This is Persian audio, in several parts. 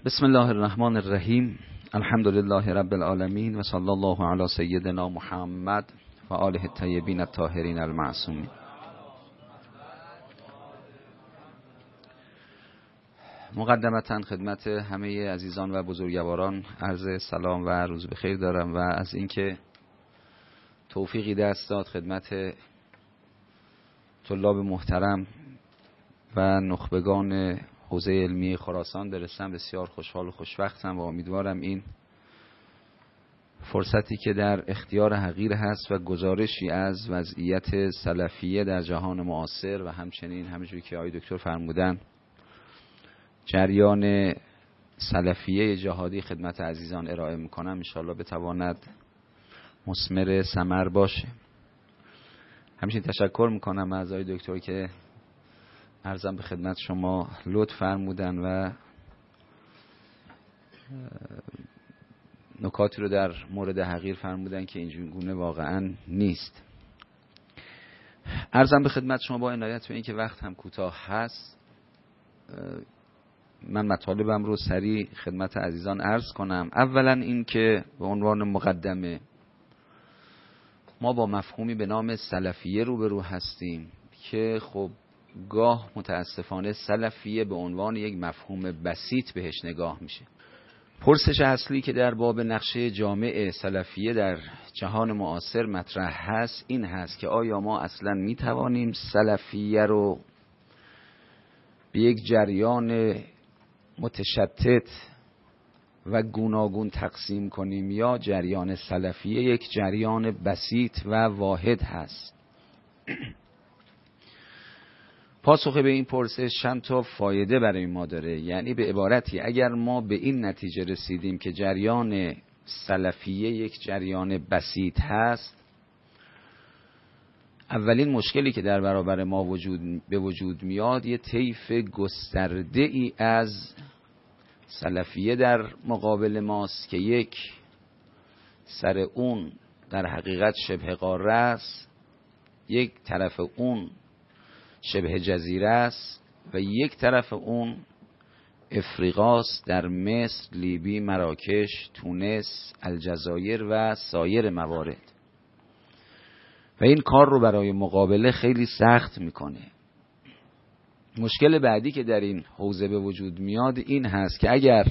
بسم الله الرحمن الرحیم. الحمد لله رب العالمین و صلی الله علی سیدنا محمد و آله الطیبین الطاهرین المعصومین. مقدمتا خدمت همه عزیزان و بزرگواران عرض سلام و روز بخیر دارم و از اینکه توفیقی دست داد خدمت طلاب محترم و نخبگان حوزه علمی خراسان برسم بسیار خوشحال و خوشوقتم و امیدوارم این فرصتی که در اختیار حقیر هست و گزارشی از وضعیت سلفیه در جهان معاصر و همچنین همونجوری که آقای دکتر فرمودن جریان سلفیه جهادی خدمت عزیزان ارائه میکنم انشاءالله بتواند مثمر ثمر باشه. همچنین تشکر میکنم از آقای دکتر که عرضم به خدمت شما لطف فرمودن و نکاتی رو در مورد حقیر فرمودن که اینجور گونه واقعا نیست. عرضم به خدمت شما با عنایت به این که وقت هم کوتاه هست من مطالبم رو سریع خدمت عزیزان عرض کنم. اولا این که به عنوان مقدمه ما با مفهومی به نام سلفیه روبرو هستیم که خب گاه متاسفانه سلفیه به عنوان یک مفهوم بسیط بهش نگاه میشه. پرسش اصلی که در باب نقشه جامع سلفیه در جهان معاصر مطرح هست این هست که آیا ما اصلا میتوانیم سلفیه رو به یک جریان متشتت و گوناگون تقسیم کنیم یا جریان سلفیه یک جریان بسیط و واحد هست؟ پاسخ به این پرسش چند تا فایده برای ما داره. یعنی به عبارتی اگر ما به این نتیجه رسیدیم که جریان سلفیه یک جریان بسیط هست، اولین مشکلی که در برابر ما به وجود میاد یه طیف گسترده ای از سلفیه در مقابل ماست که یک سر اون در حقیقت شبه قاره است، یک طرف اون شبه جزیره است و یک طرف اون افریقاست در مصر، لیبی، مراکش، تونس، الجزایر و سایر موارد و این کار رو برای مقابله خیلی سخت میکنه. مشکل بعدی که در این حوزه به وجود میاد این هست که اگر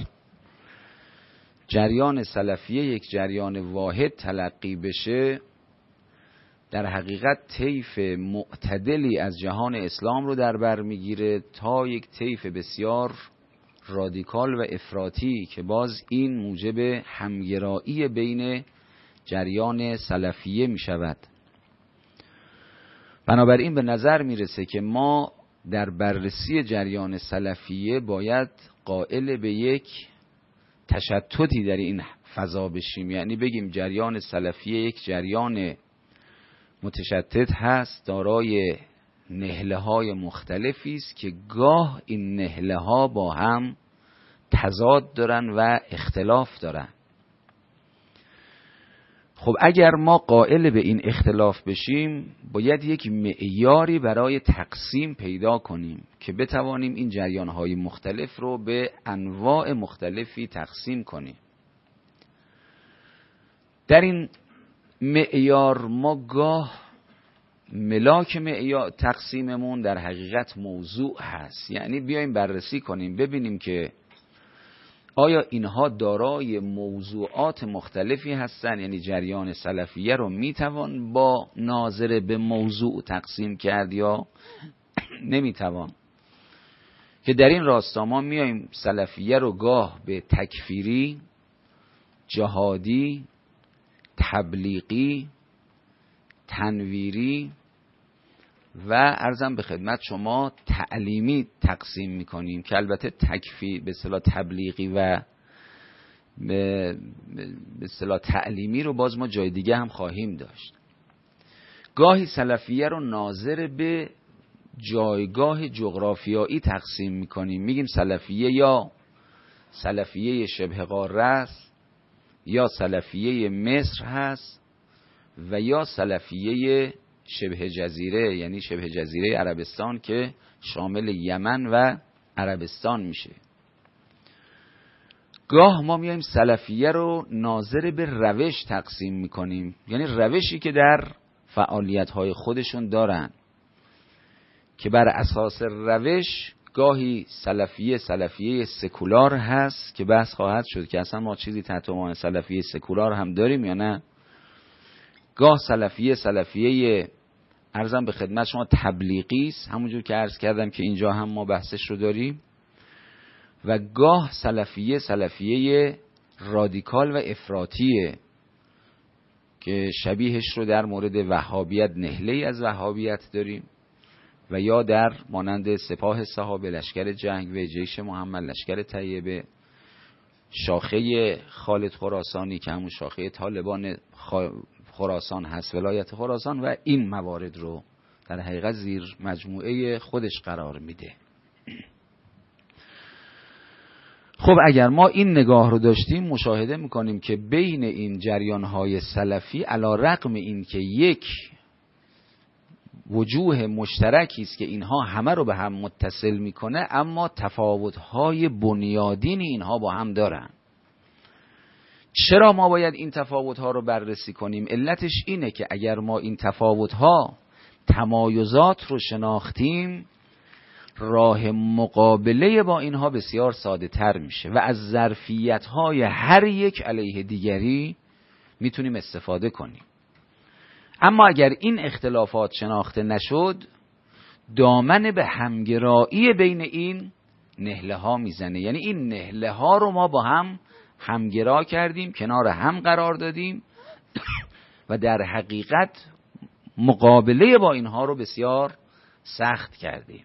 جریان سلفیه یک جریان واحد تلقی بشه در حقیقت طیف معتدلی از جهان اسلام رو در بر میگیره تا یک طیف بسیار رادیکال و افراطی که باز این موجب همگرایی بین جریان سلفیه می شود. بنابراین به نظر میرسه که ما در بررسی جریان سلفیه باید قائل به یک تشتتی در این فضا بشیم. یعنی بگیم جریان سلفیه یک جریان متشتت هست دارای نهله های مختلفی است که گاه این نهله ها با هم تضاد دارن و اختلاف دارن. خب اگر ما قائل به این اختلاف بشیم باید یک معیاری برای تقسیم پیدا کنیم که بتوانیم این جریان های مختلف رو به انواع مختلفی تقسیم کنیم. در این معیار ما گاه ملاک معیار تقسیممون در حقیقت موضوع هست. یعنی بیایم بررسی کنیم ببینیم که آیا اینها دارای موضوعات مختلفی هستن، یعنی جریان سلفیه رو میتوان با ناظر به موضوع تقسیم کرد یا نمیتوان. که در این راستا ما میایم سلفیه رو گاه به تکفیری، جهادی، تبلیغی، تنویری و عرضم به خدمت شما تعلیمی تقسیم میکنیم که البته تکفیر به اصطلاح تبلیغی و به اصطلاح تعلیمی رو باز ما جای دیگه هم خواهیم داشت. گاهی سلفیه رو ناظر به جایگاه جغرافیایی تقسیم میکنیم. میگیم سلفیه یا سلفیه شبه قاره است یا سلفیه مصر هست و یا سلفیه شبه جزیره، یعنی شبه جزیره عربستان که شامل یمن و عربستان میشه. گاه ما میایم سلفیه رو ناظر به روش تقسیم میکنیم، یعنی روشی که در فعالیت‌های خودشون دارن که بر اساس روش گاهی سلفیه سکولار هست که بحث خواهد شد که اصلا ما چیزی تحت عنوان سلفیه سکولار هم داریم یا نه. گاه سلفیه عرضم به خدمت شما تبلیغی است، همونجور که عرض کردم که اینجا هم ما بحثش رو داریم، و گاه سلفیه رادیکال و افراطیه که شبیهش رو در مورد وهابیت، نهله‌ای از وهابیت داریم، و یا در مانند سپاه صحابه، لشکر جنگ و جیش محمد، لشکر طیبه، شاخه خالد خراسانی که همون شاخه طالبان خراسان هست، ولایت خراسان، و این موارد رو در حقیقت زیر مجموعه خودش قرار میده. خب اگر ما این نگاه رو داشتیم مشاهده میکنیم که بین این جریان‌های سلفی علی رغم این که یک وجوه مشترکی است که اینها همه رو به هم متصل میکنه، اما تفاوت‌های بنیادین اینها با هم دارن. چرا ما باید این تفاوت‌ها رو بررسی کنیم؟ علتش اینه که اگر ما این تفاوت‌ها، تمایزات رو شناختیم، راه مقابله با اینها بسیار ساده تر میشه و از ظرفیت‌های هر یک علیه دیگری میتونیم استفاده کنیم. اما اگر این اختلافات شناخته نشد، دامن به همگرایی بین این نهله ها میزنه. یعنی این نهله ها رو ما با هم همگرا کردیم، کنار هم قرار دادیم و در حقیقت مقابله با اینها رو بسیار سخت کردیم.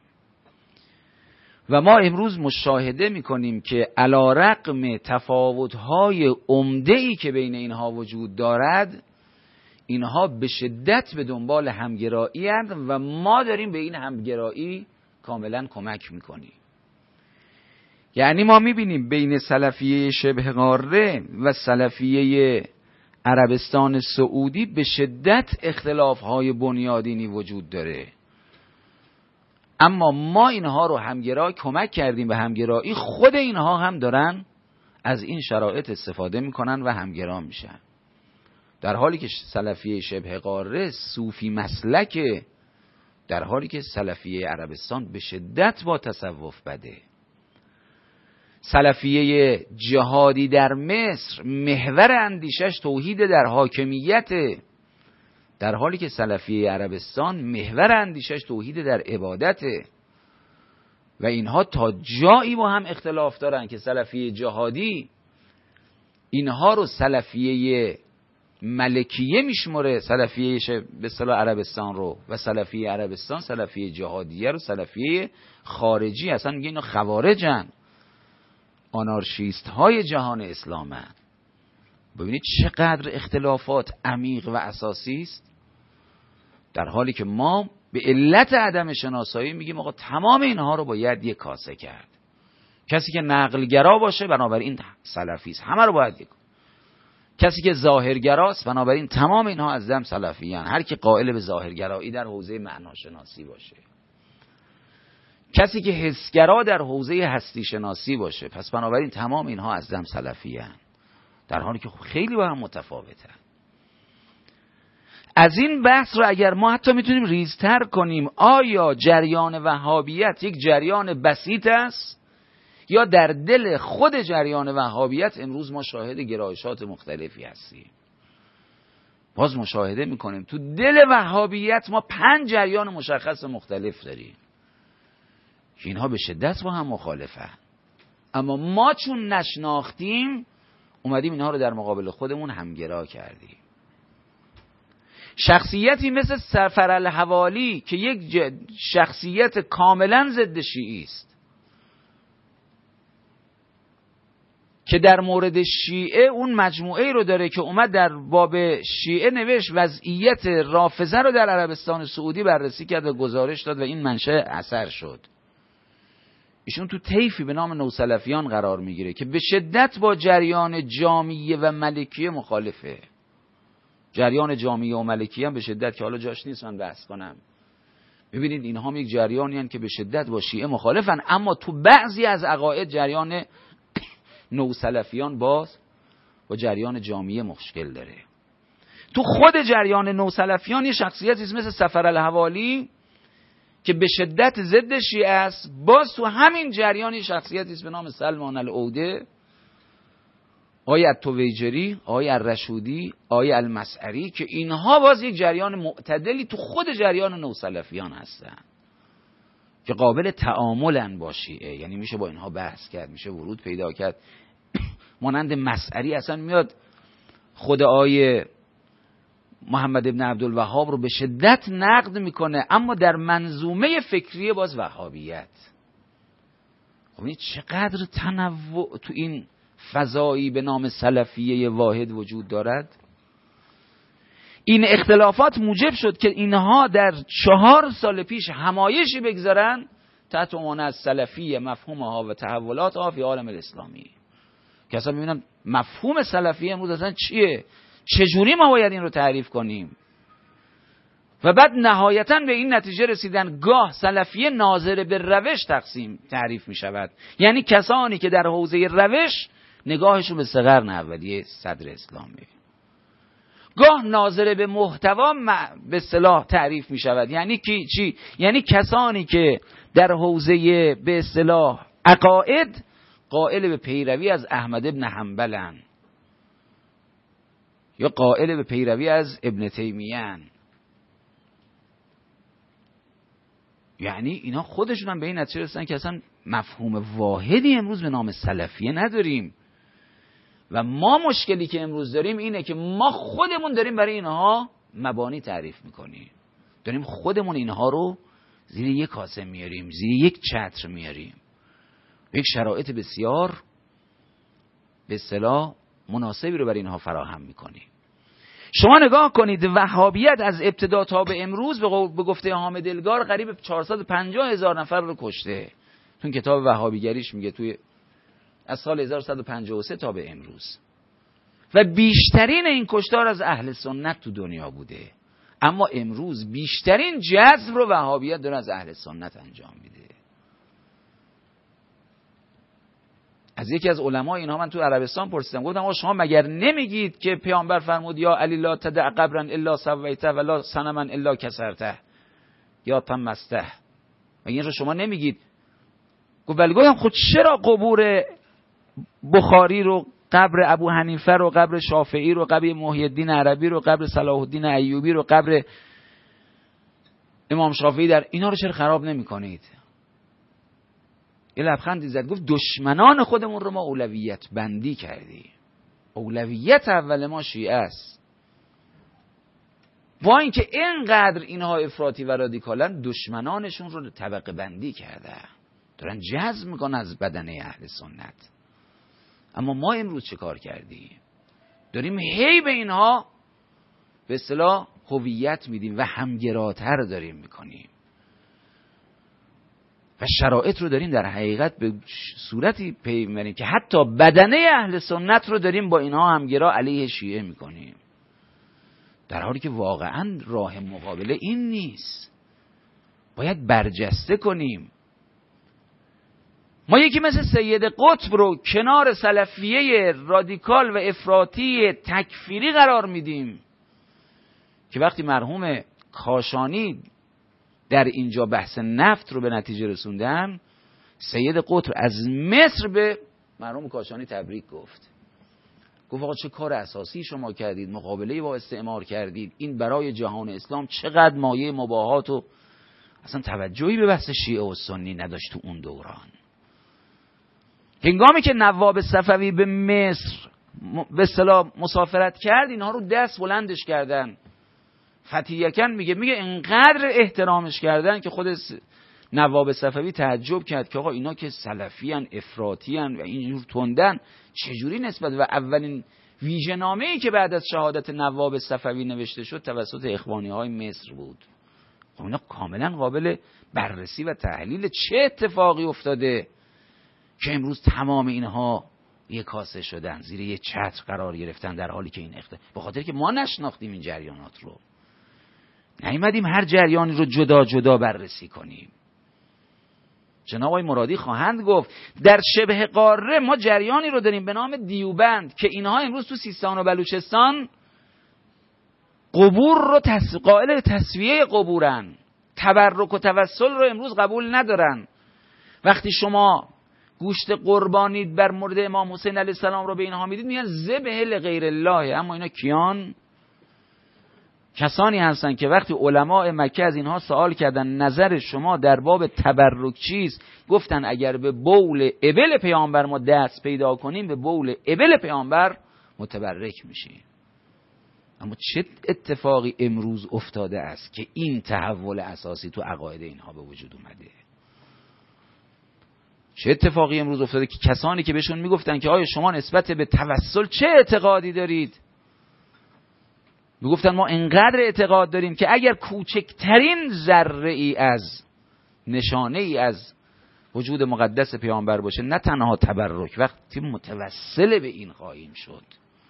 و ما امروز مشاهده میکنیم که علی رغم تفاوت‌های عمده‌ای که بین اینها وجود دارد، اینها به شدت به دنبال همگرایی اند و ما داریم به این همگرایی کاملا کمک میکنیم. یعنی ما میبینیم بین سلفیه شبه قاره و سلفیه عربستان سعودی به شدت اختلافهای بنیادینی وجود داره، اما ما اینها رو همگرایی کمک کردیم به همگرایی. خود اینها هم دارن از این شرایط استفاده میکنن و همگرا میشن، در حالی که سلفیه شبه قاره صوفی مسلکه، در حالی که سلفیه عربستان به شدت با تصوف بده. سلفیه جهادی در مصر محور اندیشش توحید در حاکمیت، در حالی که سلفیه عربستان محور اندیشش توحید در عبادته. و اینها تا جایی با هم اختلاف دارن که سلفیه جهادی اینها رو سلفیه ملکیه میشمره، سلفیه به اصطلاح عربستان رو، و سلفیه عربستان سلفیه جهادیه رو سلفیه خارجی، اصلا میگه اینا خوارجن، آنارشیست های جهان اسلامن. ببینید چقدر اختلافات عمیق و اساسی است، در حالی که ما به علت عدم شناسایی میگیم آقا تمام اینها رو باید یک کاسه کرد. کسی که نقلگرا باشه بنابراین سلفی است، همه رو باید یک. کسی که ظاهرگراست بنابراین تمام اینها از دم سلفیان. هر کی قائل به ظاهرگرایی در حوزه معناشناسی باشه، کسی که حسگرا در حوزه هستی شناسی باشه، پس بنابراین تمام اینها از دم سلفیان، در حالی که خیلی با هم متفاوتن. از این بحث رو اگر ما حتی میتونیم ریزتر کنیم، آیا جریان وهابیت یک جریان بسیط است یا در دل خود جریان وهابیت امروز ما شاهد گرایشات مختلفی هستیم؟ باز مشاهده میکنیم تو دل وهابیت ما 5 جریان مشخص مختلف داریم که اینها به شدت با هم مخالفن، اما ما چون نشناختیم اومدیم اینها رو در مقابل خودمون همگرا کردیم. شخصیتی مثل سفر الحوالی که یک شخصیت کاملا ضد شیعی است، که در مورد شیعه اون مجموعه رو داره که اومد در باب شیعه نوشت وضعیت رافضه رو در عربستان سعودی بررسی کرد و گزارش داد و این منشأ اثر شد. ایشون تو طیفی به نام نوسلفیان قرار میگیره که به شدت با جریان جامیه و ملکیه مخالفه. جریان جامیه و ملکیه هم به شدت، که حالا جاش نیست من بحث کنم، ببینید اینها هم یک جریانی هستند که به شدت با شیعه مخالفن، اما تو بعضی از عقاید جریان نوسلفیان با جریان جامعه مشکل داره. تو خود جریان نوسلفیان یه شخصیتی مثل سفر الحوالی که به شدت ضد شیعه است، باز تو همین جریان یه شخصیتی به نام سلمان العوده، آقای الطویجری، آقای الرشودی، آقای المسعری، که اینها باز یک جریان معتدلی تو خود جریان نوسلفیان هستن که قابل تعاملن با شیعه، یعنی میشه با اینها بحث کرد، میشه ورود پیدا کرد. مانند مسعری اصلا میاد خود آقای محمد ابن عبدالوهاب رو به شدت نقد میکنه، اما در منظومه فکری باز وهابیت. خب این چقدر تنوع تو این فضایی به نام سلفیه واحد وجود دارد. این اختلافات موجب شد که اینها در 4 سال پیش همایشی بگذارن تحت عنوان از سلفیه مفهومها و تحولاتها فی عالم الاسلامی، که اصلا ببینن مفهوم سلفیه امروز اصلا چیه، چجوری ما باید این رو تعریف کنیم. و بعد نهایتاً به این نتیجه رسیدن گاه سلفیه ناظر به روش تعریف می شود، یعنی کسانی که در حوزه روش نگاهشون به صغر اولیه صدر اسلامی. گاه ناظر به محتوا به اصطلاح تعریف می شود، یعنی چی؟ یعنی کسانی که در حوزه به اصطلاح عقاید قائل به پیروی از احمد ابن حنبلن یا قائل به پیروی از ابن تیمیه، یعنی اینا خودشون هم به این نتیجه رسیدن که اصلا مفهوم واحدی امروز به نام سلفیه نداریم. و ما مشکلی که امروز داریم اینه که ما خودمون داریم برای اینها مبانی تعریف میکنیم، داریم خودمون اینها رو زیر یک کاسه میاریم، زیر یک چتر میاریم، یک شرایط بسیار به اصطلاح مناسبی رو برای اینها فراهم میکنیم. شما نگاه کنید وهابیت از ابتدا تا به امروز به گفته حامد الگار قریب 450,000 نفر رو کشته. تو کتاب وهابیگریش میگه توی از سال 1153 تا به امروز، و بیشترین این کشتار از اهل سنت تو دنیا بوده. اما امروز بیشترین جذب رو وهابیت داره از اهل سنت انجام میده. از یکی از علمای اینها من تو عربستان پرسیدم، گفتم آقا شما مگر نمیگید که پیامبر فرمود یا علی لا تدع قبرا الا سویته ولا صنما الا کسرته یا طمسته، و این رو شما نمیگید؟ گفت ولی گفتم خود چرا قبور بخاری رو، قبر ابو حنیفه رو، قبر شافعی رو، قبر محی الدین عربی رو، قبر صلاح الدین ایوبی رو، قبر امام شافعی در اینا رو چرا خراب نمی کنید؟ یه لبخندی زد گفت دشمنان خودمون رو ما اولویت بندی کردیم، اولویت اول ما شیعه است. با اینکه اینقدر اینها افراطی و رادیکالن، دشمنانشون رو طبقه بندی کرده، دارن جذب میکنن از بدنه اهل سنت. اما ما امروز چه کار کردیم؟ داریم هی به اینها به اصطلاح هویت میدیم و همگراتر داریم میکنیم و شرایط رو داریم در حقیقت به صورتی پی میبریم که حتی بدنه اهل سنت رو داریم با اینها همگرا علیه شیعه میکنیم، در حالی که واقعا راه مقابله این نیست. باید برجسته کنیم. ما یکی مثل سید قطب رو کنار سلفیه رادیکال و افراطی تکفیری قرار میدیم که وقتی مرحوم کاشانی در اینجا بحث نفت رو به نتیجه رسوندن، سید قطب از مصر به مرحوم کاشانی تبریک گفت آقا چه کار اساسی شما کردید، مقابله با استعمار کردید، این برای جهان اسلام چقدر مایه مباهات و اصلا توجهی به بحث شیعه و سنی نداشت تو اون دوران. هنگامی که نواب صفوی به مصر به اصطلاح مسافرت کرد، اینها رو دست بلندش کردن. فتیکن میگه اینقدر احترامش کردن که خود نواب صفوی تعجب کرد که آقا اینا که سلفیان، افراطیان و اینجور تندن، چجوری نسبت؟ و اولین ویژه‌نامه‌ای که بعد از شهادت نواب صفوی نوشته شد توسط اخوانی‌های مصر بود. خب اینا کاملا قابل بررسی و تحلیل. چه اتفاقی افتاده که امروز تمام اینها یک کاسه شدن، زیر یک چتر قرار گرفتن، در حالی که این به خاطر که ما نشناختیم این جریانات رو، نیومدیم هر جریانی رو جدا جدا بررسی کنیم. جناب آقای مرادی خواهند گفت. در شبه قاره ما جریانی رو داریم به نام دیوبند که اینها امروز تو سیستان و بلوچستان قبور رو قائل تسویه قبورن، تبرک و توسل رو امروز قبول ندارن. وقتی شما گوشت قربانی بر مورد امام حسین علیه السلام رو به اینها میدید میگن ذبح لغیر الله. اما اینا کیان؟ کسانی هستن که وقتی علماء مکه از اینها سوال کردن نظر شما در باب تبرک چیست، گفتن اگر به بول ابل پیامبر ما دست پیدا کنیم به بول ابل پیامبر متبرک میشیم. اما چه اتفاقی امروز افتاده است که این تحول اساسی تو عقاید اینها به وجود اومده؟ چه اتفاقی امروز افتاده که کسانی که بهشون میگفتن که آیا شما نسبت به توسل چه اعتقادی دارید، میگفتن ما انقدر اعتقاد داریم که اگر کوچکترین ذره ای از نشانه ای از وجود مقدس پیامبر باشه، نه تنها تبرک، وقتی متوسل به این خواهیم شد.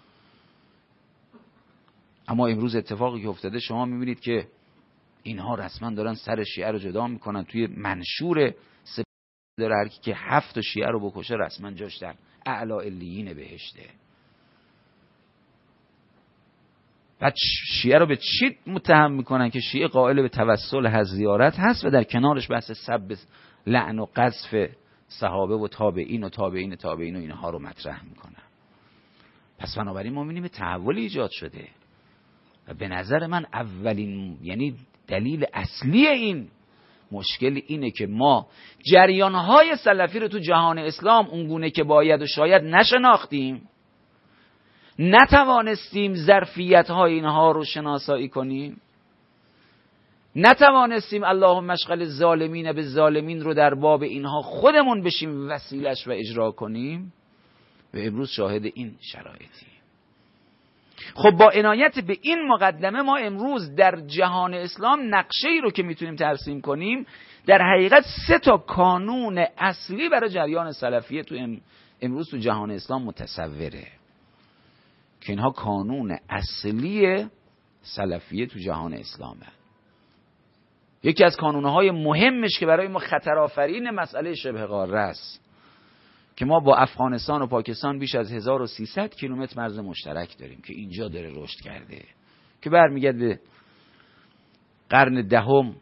اما امروز اتفاقی که افتاده شما میبینید که اینها رسما دارن سر شیعه رو جدا میکنن. توی منشور داره هر کی که 7 شیعه رو بکشه رسما جاش در اعلی علیین بهشته. بعد شیعه رو به چی متهم میکنن؟ که شیعه قائل به توسل هست، زیارت هست و در کنارش بحث سب، لعن و قذف صحابه و تابعین و تابعین تابعین و اینها رو مطرح میکنن. پس بنابراین ما میبینیم تحولی ایجاد شده و به نظر من اولین یعنی دلیل اصلی این مشکل اینه که ما جریانهای سلفی رو تو جهان اسلام اونگونه که باید و شاید نشناختیم، نتوانستیم ظرفیت‌های اینها رو شناسایی کنیم، نتوانستیم اللهم اشغل الظالمین بالظالمین رو در باب اینها خودمون بشیم وسیلش و اجرا کنیم و امروز شاهد این شرایطی. خب با عنایت به این مقدمه ما امروز در جهان اسلام نقشه‌ای رو که میتونیم ترسیم کنیم، در حقیقت 3 کانون اصلی برای جریان سلفیه تو امروز تو جهان اسلام متصوره که اینها کانون اصلی سلفیه تو جهان اسلامه. یکی از کانونهای مهمش که برای ما خطرآفرین مسئله شبه قاره است که ما با افغانستان و پاکستان بیش از 1300 کیلومتر مرز مشترک داریم که اینجا داره رشد کرده، که برمیگرده به قرن 10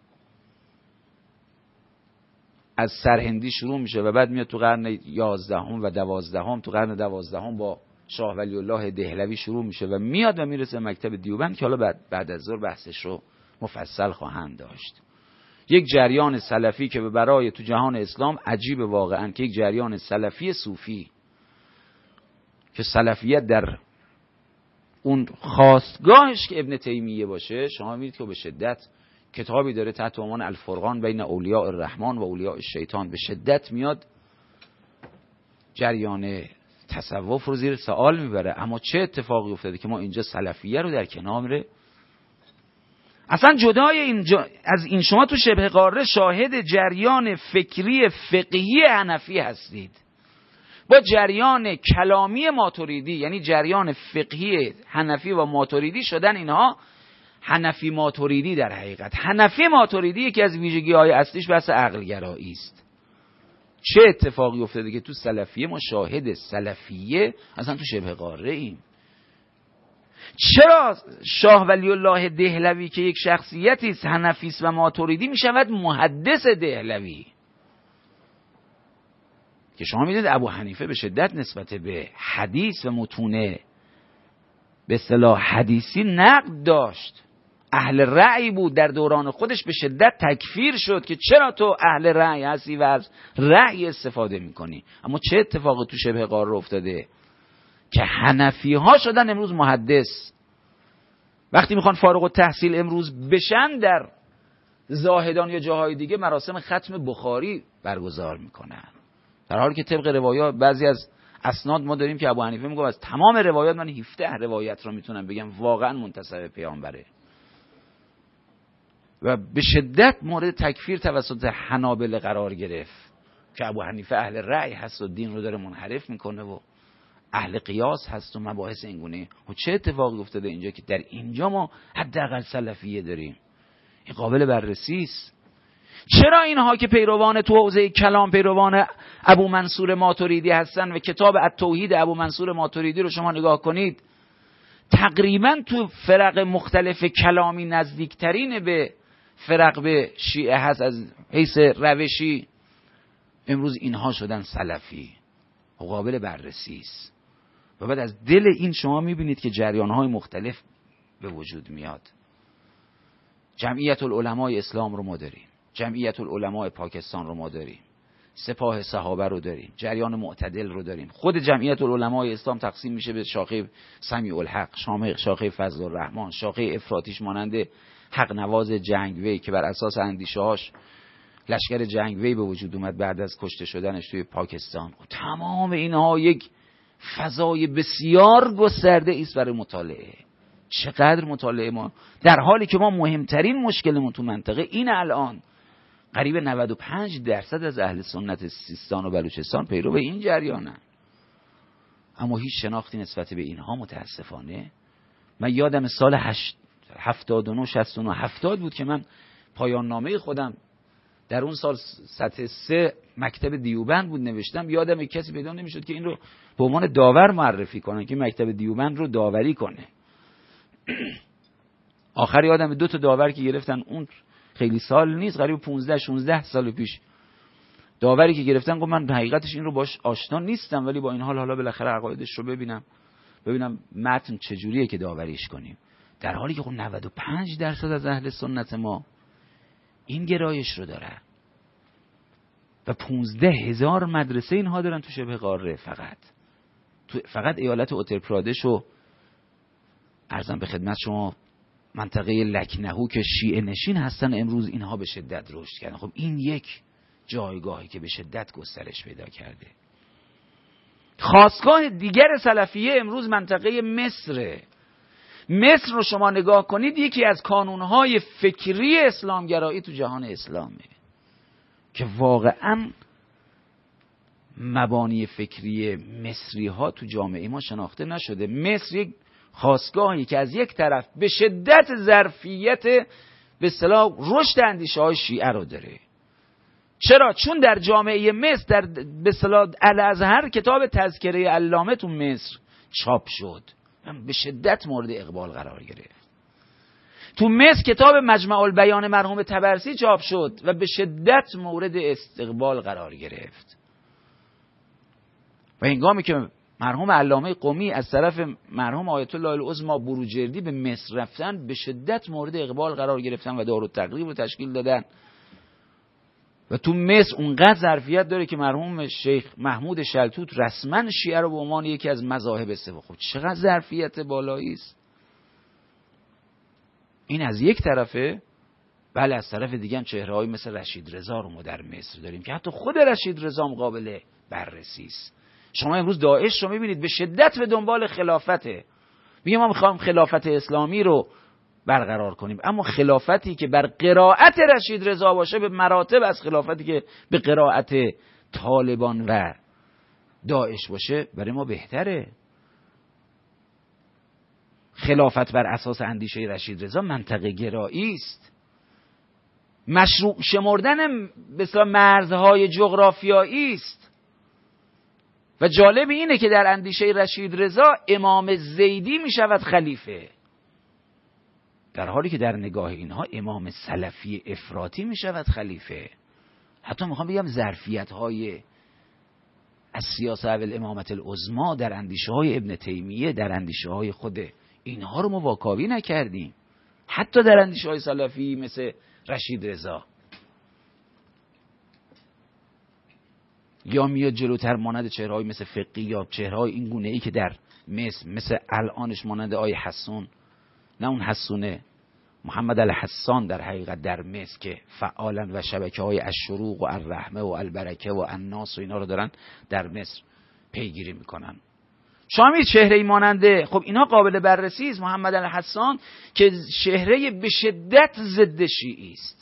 از سرهندی شروع میشه و بعد میاد تو قرن 11 و 12. تو قرن 12 با شاه ولی الله دهلوی شروع میشه و میاد و میرسه مکتب دیوبند که حالا بعد از ظهر بحثش رو مفصل خواهند داشت. یک جریان سلفی که به برای تو جهان اسلام عجیب واقعا که یک جریان سلفی صوفی که سلفیت در اون خاستگاهش که ابن تیمیه باشه، شما میدید که به شدت کتابی داره تحت عنوان الفرقان بین اولیاء الرحمن و اولیاء الشیطان، به شدت میاد جریان تصوف رو زیر سوال میبره. اما چه اتفاقی افتاده که ما اینجا سلفیه رو در کنار اصلا جدای از این شما تو شبه قاره شاهد جریان فکری فقهی حنفی هستید با جریان کلامی ماتوریدی، یعنی جریان فقهی حنفی و ماتوریدی شدن اینها حنفی ماتوریدی. در حقیقت حنفی ماتوریدی یکی از ویژگی‌های اصلیش بحث عقل گرایی است. چه اتفاقی افتاده که تو سلفیه ما شاهد سلفیه اصلا تو شبه قاره ایم؟ چرا شاه ولی الله دهلوی که یک شخصیتی است حنفی است و ماتوریدی می شود محدث دهلوی؟ که شما میدونید ابو حنیفه به شدت نسبت به حدیث و متون به اصطلاح حدیثی نقد داشت، اهل رأی بود، در دوران خودش به شدت تکفیر شد که چرا تو اهل رأی هستی و از رأی استفاده میکنی. اما چه اتفاقی تو شبه قاره افتاده که حنفی ها شدن امروز محدث؟ وقتی میخوان فارغ التحصیل امروز بشن در زاهدان یا جاهای دیگه مراسم ختم بخاری برگزار میکنن، در حالی که طبق روایات بعضی از اسناد ما داریم که ابو حنیفه میگه از تمام روایات من 17 روایت رو میتونم بگم واقعا منتسب پیامبره و به شدت مورد تکفیر توسط حنابلة قرار گرفت که ابو حنیفه اهل رأی هست و دین رو داره منحرف میکنه و اهل قیاس هست و مباحث اینگونه. و چه اتفاقی افتاده اینجا که در اینجا ما حداقل سلفیه داریم؟ این قابل بررسی است. چرا اینها که پیروان تو حوزه کلام پیروان ابو منصور ماتوریدی هستن و کتاب التوحید ابو منصور ماتوریدی رو شما نگاه کنید، تقریبا تو فرق مختلف کلامی نزدیکترین به فرق به شیعه هست از حیث روشی. امروز اینها شدن سلفی، قابل بررسی است. و بعد از دل این شما میبینید که جریان‌های مختلف به وجود میاد. جمعیت العلماء اسلام رو ما داریم، جمعیت العلماء پاکستان رو ما داریم، سپاه صحابه رو داریم، جریان معتدل رو داریم. خود جمعیت العلماء اسلام تقسیم میشه به شاخه سمیع الحق، شاخه فضل الرحمن، شاخه افراطیش مانند حق نواز جنگوی که بر اساس اندیشه‌هاش لشکر جنگوی به وجود اومد بعد از کشته شدنش توی پاکستان. تمام اینها یک فضای بسیار گسترده است برای مطالعه. چقدر مطالعه ما، در حالی که ما مهمترین مشکلمون تو منطقه این الان قریب 95% از اهل سنت سیستان و بلوچستان پیرو به این جریانن، اما هیچ شناختی نسبت به اینها متاسفانه. من یادم سال 79 69 70 بود که من پایان نامه خودم در اون سال سطح 3 مکتب دیوبند بود نوشتم. یادم کسی پیدا نمیشد که این رو به عنوان داور معرفی کنه که مکتب دیوبند رو داوری کنه. آخر یادم 2 تا داور که گرفتن، اون خیلی سال نیست، قریب 15 16 سال پیش، داوری که گرفتن گفت من حقیقتش این رو باش آشنا نیستم، ولی با این حال حالا بالاخره عقایدش رو ببینم متن چجوریه که داوریش کنیم. در حالی که خب 95% از اهل سنت ما این گرایش رو داره و 15,000 مدرسه اینها دارن تو شبه قاره. فقط ایالت اتر پرادش و عرضم به خدمت شما منطقه لکنهو که شیعه نشین هستن، امروز اینها به شدت رشد کردن. خب این یک جایگاهی که به شدت گسترش پیدا کرده. خاستگاه دیگر سلفیه امروز منطقه مصره. مصر رو شما نگاه کنید، یکی از کانونهای فکری اسلامگرایی تو جهان اسلامه که واقعا مبانی فکری مصری ها تو جامعه ما شناخته نشده. مصر یک خاستگاهی که از یک طرف به شدت ظرفیت به اصطلاح رشد اندیشه های شیعه رو داره. چرا؟ چون در جامعه مصر در به اصطلاح الازهر کتاب تذکره علامه تو مصر چاپ شد، به شدت مورد اقبال قرار گرفت. تو مصر کتاب مجمع البیان مرحوم طبرسی چاپ شد و به شدت مورد استقبال قرار گرفت. و هنگامی که مرحوم علامه قمی از طرف مرحوم آیت الله العظمی بروجردی به مصر رفتن، به شدت مورد اقبال قرار گرفتن و دارالتقریب رو تشکیل دادن. و تو مصر اونقدر ظرفیت داره که مرحوم شیخ محمود شلتوت رسما شیعه رو به عنوان یکی از مذاهب استفاده. خب چقدر ظرفیت بالایی است. این از یک طرفه. بله، از طرف دیگه هم چهره‌هایی مثل رشید رضا رو ما در مصر داریم که حتی خود رشید رضا قابل بررسی است. شما امروز داعش رو می‌بینید به شدت به دنبال خلافته. میگه ما می‌خوایم خلافت اسلامی رو برقرار کنیم، اما خلافتی که بر قرائت رشید رضا باشه به مراتب از خلافتی که به قرائت طالبان و داعش باشه برای ما بهتره. خلافت بر اساس اندیشه رشید رضا منطقه گرایی است، مشروع شمردن به مرزهای جغرافیایی است. و جالب اینه که در اندیشه رشید رضا امام زیدی می شود خلیفه، در حالی که در نگاه اینها امام سلفی افراطی می شود خلیفه. حتی میخوام بگم ظرفیت های از سیاسه و الامامت العظمی در اندیشه های ابن تیمیه، در اندیشه های خود اینها رو ما واکاوی نکردیم، حتی در اندیشه های سلفی مثل رشید رضا. یا میاد جلوتر مانند چهره‌های مثل فقی یا چهره‌های این گونه‌ای که در مصر مثل الانش مانند آی حسون، نه اون حسونه، محمد الحسان در حقیقت در مصر که فعالن و شبکه‌های الشروق و الرحمه و البرکه و الناس و اینا رو دارن در مصر پیگیری میکنن. شما چهره‌ای ماننده، خب اینا قابل بررسی است. محمد الحسان که چهره به شدت ضد شیعی است،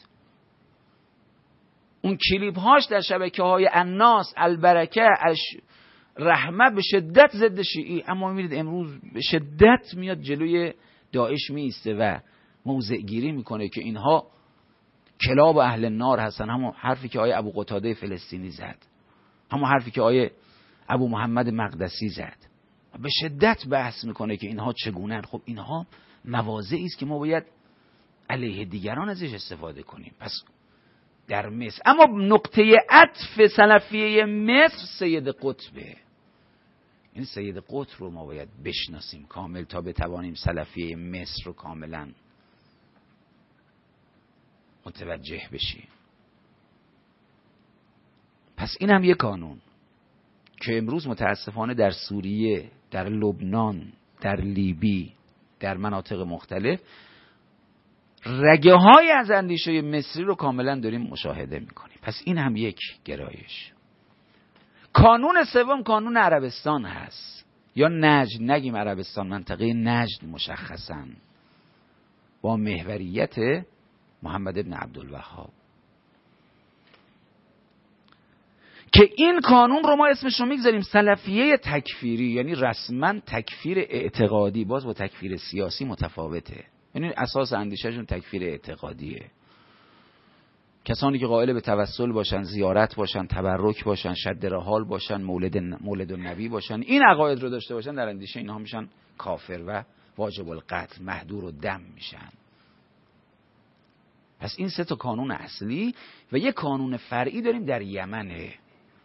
اون کلیپ هاش در شبکه‌های الناس، البرکه، رحمه به شدت ضد شیعی، اما می‌بینید امروز به شدت میاد جلوی داعش میسته و موضع گیری میکنه که اینها کلاب اهل نار هستن. همون حرفی که آیه ابو قتاده فلسطینی زد، همون حرفی که آیه ابو محمد مقدسی زد، به شدت بحث میکنه که اینها چگونه. خب اینها مواضعی است که ما باید علیه دیگران ازش استفاده کنیم. پس در مصر، اما نقطه عطف سلفیه مصر سید قطبه. این سید قطب رو ما باید بشناسیم کامل تا بتوانیم سلفیه مصر رو کاملا متوجه بشیم. پس این هم یک قانون که امروز متاسفانه در سوریه، در لبنان، در لیبی، در مناطق مختلف رگه های از اندیشه مصری رو کاملا داریم مشاهده میکنیم. پس این هم یک گرایش. کانون سوم کانون عربستان هست، یا نجد، نگیم عربستان، منطقه نجد مشخصا، با محوریت محمد ابن عبدالوهاب، که این قانون رو ما اسمش رو میگذاریم سلفیه تکفیری، یعنی رسما تکفیر اعتقادی. باز با تکفیر سیاسی متفاوته، یعنی اساس اندیشهشون تکفیر اعتقادیه. کسانی که قائل به توسل باشن، زیارت باشن، تبرک باشن، شد رحال باشن، مولد النبی باشن، این عقاید رو داشته باشن، در اندیشه اینها میشن کافر و واجب القتل، مهدور و دم میشن. پس این سه تا کانون اصلی و یک قانون فرعی داریم در یمنه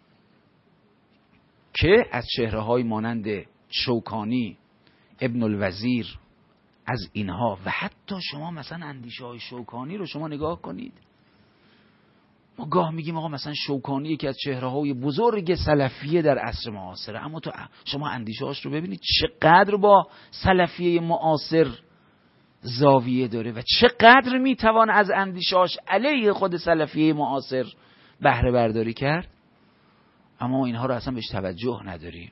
که از چهره‌های مانند شوکانی، ابن الوزیر، از اینها، و حتی شما مثلا اندیشه‌های شوکانی رو شما نگاه کنید. ما گاه میگیم آقا مثلا شوکانی یکی از چهره‌های بزرگ سلفیه در عصر معاصره، اما تو شما اندیشه‌هاش رو ببینید چقدر با سلفیه معاصر زاویه داره و چقدر میتوان از اندیشه‌هاش علیه خود سلفیه معاصر بهره برداری کرد، اما اینها رو اصلا بهش توجه نداریم.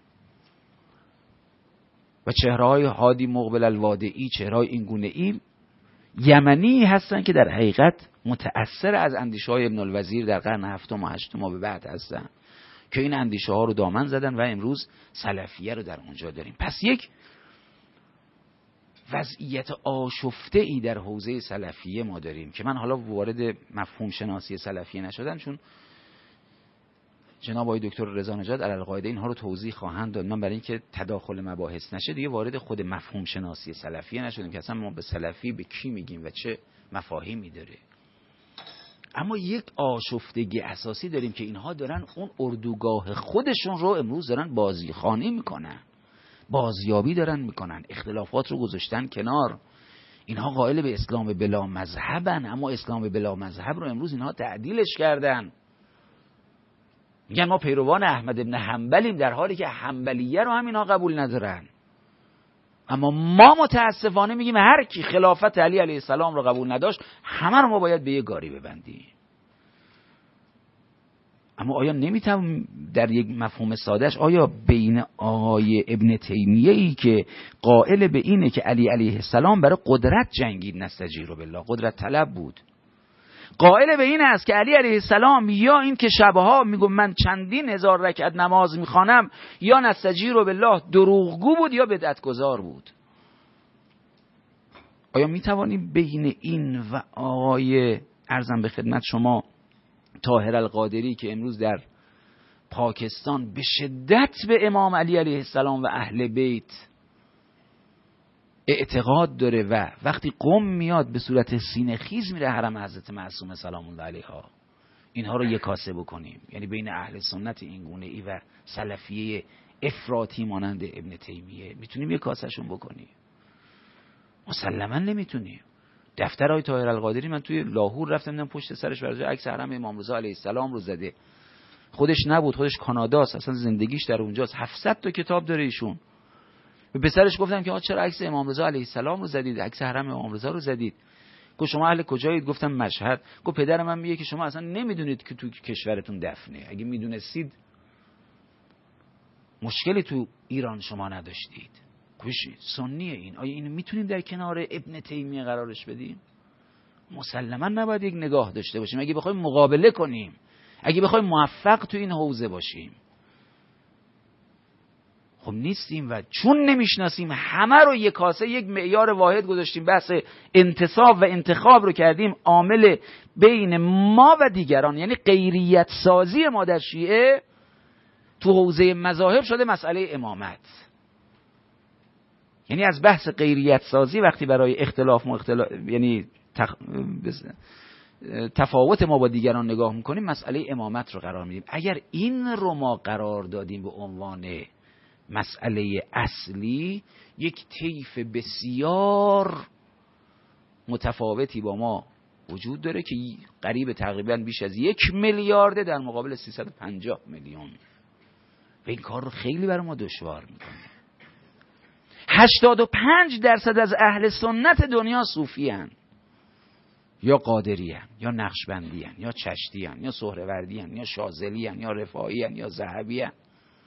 و چهره‌های هادی مقبل الوادعی، چهره‌های این گونه‌ای یمنی هستن که در حقیقت متأثر از اندیشه‌های ابن الوزیر در قرن هفتم و هشتم و به بعد هستن که این اندیشه‌ها رو دامن زدن و امروز سلفیه رو در اونجا داریم. پس یک وضعیت آشفته‌ای در حوزه سلفیه ما داریم که من حالا وارد مفهوم شناسی سلفیه نشدم، چون جناب آقای دکتر رضا نژاد علالقاعده اینها رو توضیح خواهند داد. من برای اینکه تداخل مباحث نشه دیگه وارد خود مفهوم شناسی سلفیه نشدیم که اصلا ما به سلفی به کی میگیم و چه مفاهیمی داره. اما یک آشفتگی اساسی داریم که اینها دارن اون اردوگاه خودشون رو امروز دارن بازیخوانی میکنن، بازیابی دارن میکنن، اختلافات رو گذاشتن کنار. اینها قائل به اسلام بلا مذهبن، اما اسلام بلا مذهب رو امروز اینها تعدیلش کردن. میگن ما پیروان احمد ابن حنبلیم، در حالی که حنبلیه رو هم اینها قبول ندارن. اما ما متاسفانه میگیم هر کی خلافت علی علیه السلام رو قبول نداشت همه رو ما باید به یه گاری ببندیم. اما آیا نمیتونم در یک مفهوم سادهش، آیا بین آقای ابن تیمیه ای که قائل به اینه که علی علیه السلام برای قدرت جنگید، نستجیر بالله، قدرت طلب بود، قائل به این است که علی علیه السلام یا این که شبها میگم من چندین هزار رکعت نماز میخوانم، یا نستجیر بالله دروغگو بود یا بدعتگذار بود، آیا میتوانیم بین این و آقای عرضم به خدمت شما طاهر القادری که امروز در پاکستان به شدت به امام علی علیه السلام و اهل بیت اعتقاد داره و وقتی قم میاد به صورت سینه خیز میره حرم حضرت معصومه سلام الله علیها، اینها رو یکاسه بکنیم، یعنی بین اهل سنت این گونه ای و سلفیه افراطی مانند ابن تیمیه میتونیم یکاسهشون بکنیم؟ مسلما نمیتونیم. دفتر آقای طاهر القادری من توی لاهور رفتم دیدم پشت سرش برای عکس حرم امام رضا علیه السلام رو زده. خودش نبود، خودش کاناداست، اصلا زندگیش در اونجاست. 700 تا کتاب داره ایشون. به پسرش گفتم که چرا عکس امام رضا علیه السلام رو زدید، عکس حرم امام رضا رو زدید؟ گفت شما اهل کجایید؟ گفتم مشهد. گفت پدر من میگه که شما اصلا نمیدونید که تو کشورتون دفنه، اگه میدونستید مشکلی تو ایران شما نداشتید. گوشی سنیه این، آیا اینو میتونیم در کنار ابن تیمیه قرارش بدیم؟ مسلما نباید یک نگاه داشته باشیم اگه بخوایم مقابله کنیم، اگه بخوایم موفق تو این حوزه باشیم. خب نیستیم و چون نمیشناسیم همه رو یک کاسه یک معیار واحد گذاشتیم، بحث انتصاب و انتخاب رو کردیم عامل بین ما و دیگران، یعنی غیریت سازی ما در شیعه تو حوزه مذاهب شده مسئله امامت. یعنی از بحث غیریت سازی وقتی برای یعنی تفاوت ما با دیگران نگاه میکنیم مسئله امامت رو قرار میدیم. اگر این رو ما قرار دادیم به عنوان مسئله اصلی، یک طیف بسیار متفاوتی با ما وجود داره که قریب تقریبا بیش از 1 میلیارد در مقابل 350 میلیون و این کار رو خیلی برای ما دشوار میکنه. 85% از اهل سنت دنیا صوفی هن، یا قادری هن، یا نقشبندی هن، یا چشتی هن، یا سهروردی هن، یا شاذلی هن، یا رفاعی هن، یا ذهبی هن،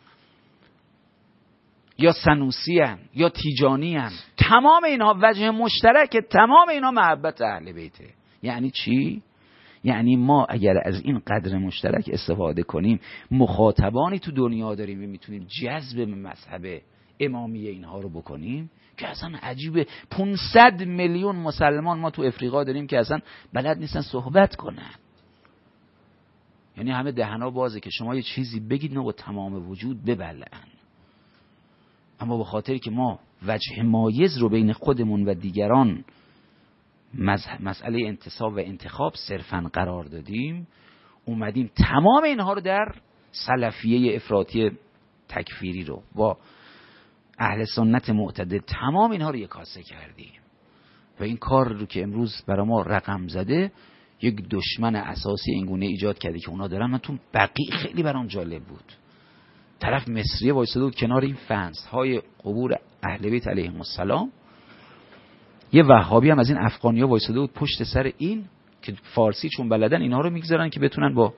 یا سنوسی هن، یا تیجانی هن. تمام اینها وجه مشترک تمام اینها محبت اهل بیته. یعنی چی؟ یعنی ما اگر از این قدر مشترک استفاده کنیم، مخاطبانی تو دنیا داریم و میتونیم جذب مذهب امامیه اینها رو بکنیم که اصلا عجیبه. 500 میلیون مسلمان ما تو افریقا داریم که اصلا بلد نیستن صحبت کنن. یعنی همه دهنا بازه که شما یه چیزی بگید نه با تمام وجود ببلعن. اما به خاطری که ما وجه مایز رو بین خودمون و دیگران مسئله انتصاب و انتخاب صرفاً قرار دادیم، اومدیم تمام اینها رو در سلفیه افراطی تکفیری رو با اهل سنت معتدل تمام اینها رو یک کاسه کردیم و این کار رو که امروز برای ما رقم زده یک دشمن اساسی اینگونه ایجاد کرده که اونا دارن. من تو بقیع خیلی برام جالب بود، طرف مصریه وایساده بود کنار این فنس‌های قبور اهل بیت علیهم السلام، یه وهابی هم از این افغانی‌ها وایساده بود پشت سر این که فارسی چون بلدن اینها رو میگذارن که بتونن با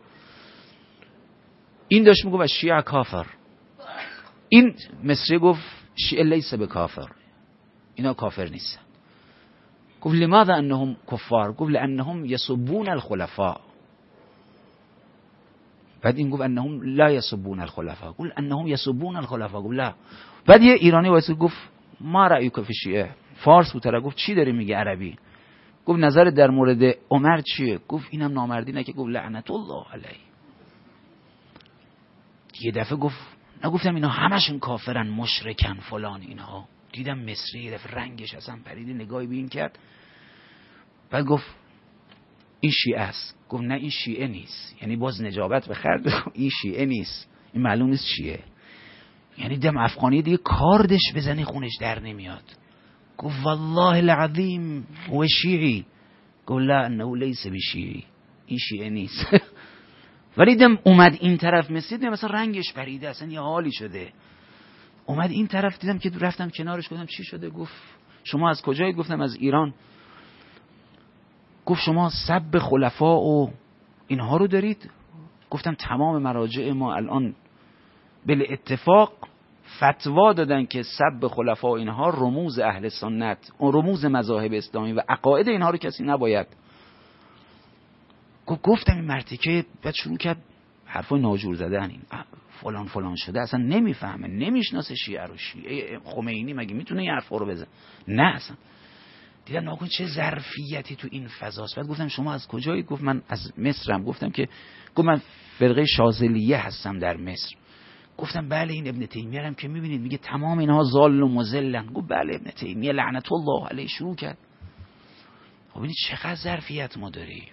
این داشت میگفت شیعه کافر، این مصری گفت شیعه لیس به کافر، اینا کافر نیستن. گفت لماذا انهم کفار؟ گفت لانهم یسبون الخلفاء. بعد این گفت انهم لا یسبون الخلفاء، گفت انهم یسبون الخلفاء. گفت لا. بعد یه ایرانی وایساد گفت ما رأیک فی شیعه، فارس بود، گفت چی داری میگه عربی؟ گفت نظر در مورد عمر چیه؟ گفت اینم نامردی نه که، گفت لعنت الله علیه. یه دفعه گفت نگفتم اینا همشون کافرن مشرکن فلان اینها. دیدم مصری یه دفعه رنگش اصلا پرید، نگاهی به این کرد، بعد گفت این شیعه است. گفت نه این شیعه نیست، یعنی باز نجابت به خرج، این شیعه نیست، این معلوم نیست چیه. یعنی دم افغانی دیگه کاردش بزنی خونش در نمیاد. گفت والله العظیم هو شیعی. گفت لا انه لیس بشیعی، این شیعه نیست. ولی دم اومد این طرف مسجد مثلا رنگش پریده، اصلا یه حالی شده. اومد این طرف دیدم که رفتم کنارش، گفتم چی شده؟ گفت شما از کجایید؟ گفتم از ایران. گفت شما سب خلفا و اینها رو دارید؟ گفتم تمام مراجع ما الان بل اتفاق فتوا دادن که سب خلفا اینها رموز اهل سنت و رموز مذاهب اسلامی و عقاید اینها رو کسی نباید. گفتم این مرتکه بعد شروع کرد حرفای ناجور زدن، این فلان فلان شده، اصلا نمیفهمه، نمیشناسه شیعه رو. شیعه خمینی مگه میتونه این حرفا رو بزنه؟ نه اصلا. دیدم ناگهان چه ظرفیتی تو این فضاست. بعد گفتم شما از کجایید؟ گفت من از مصرم. گفتم که گفت من فرقه شاذلیه هستم در مصر. گفتم بله این ابن تیمیه هم که میبینید میگه تمام اینها ضال و مضلن. گفت بله ابن تیمیه لعنت الله علیه. شروع کرد. خب ببینید چقدر ظرفیت ما داریم،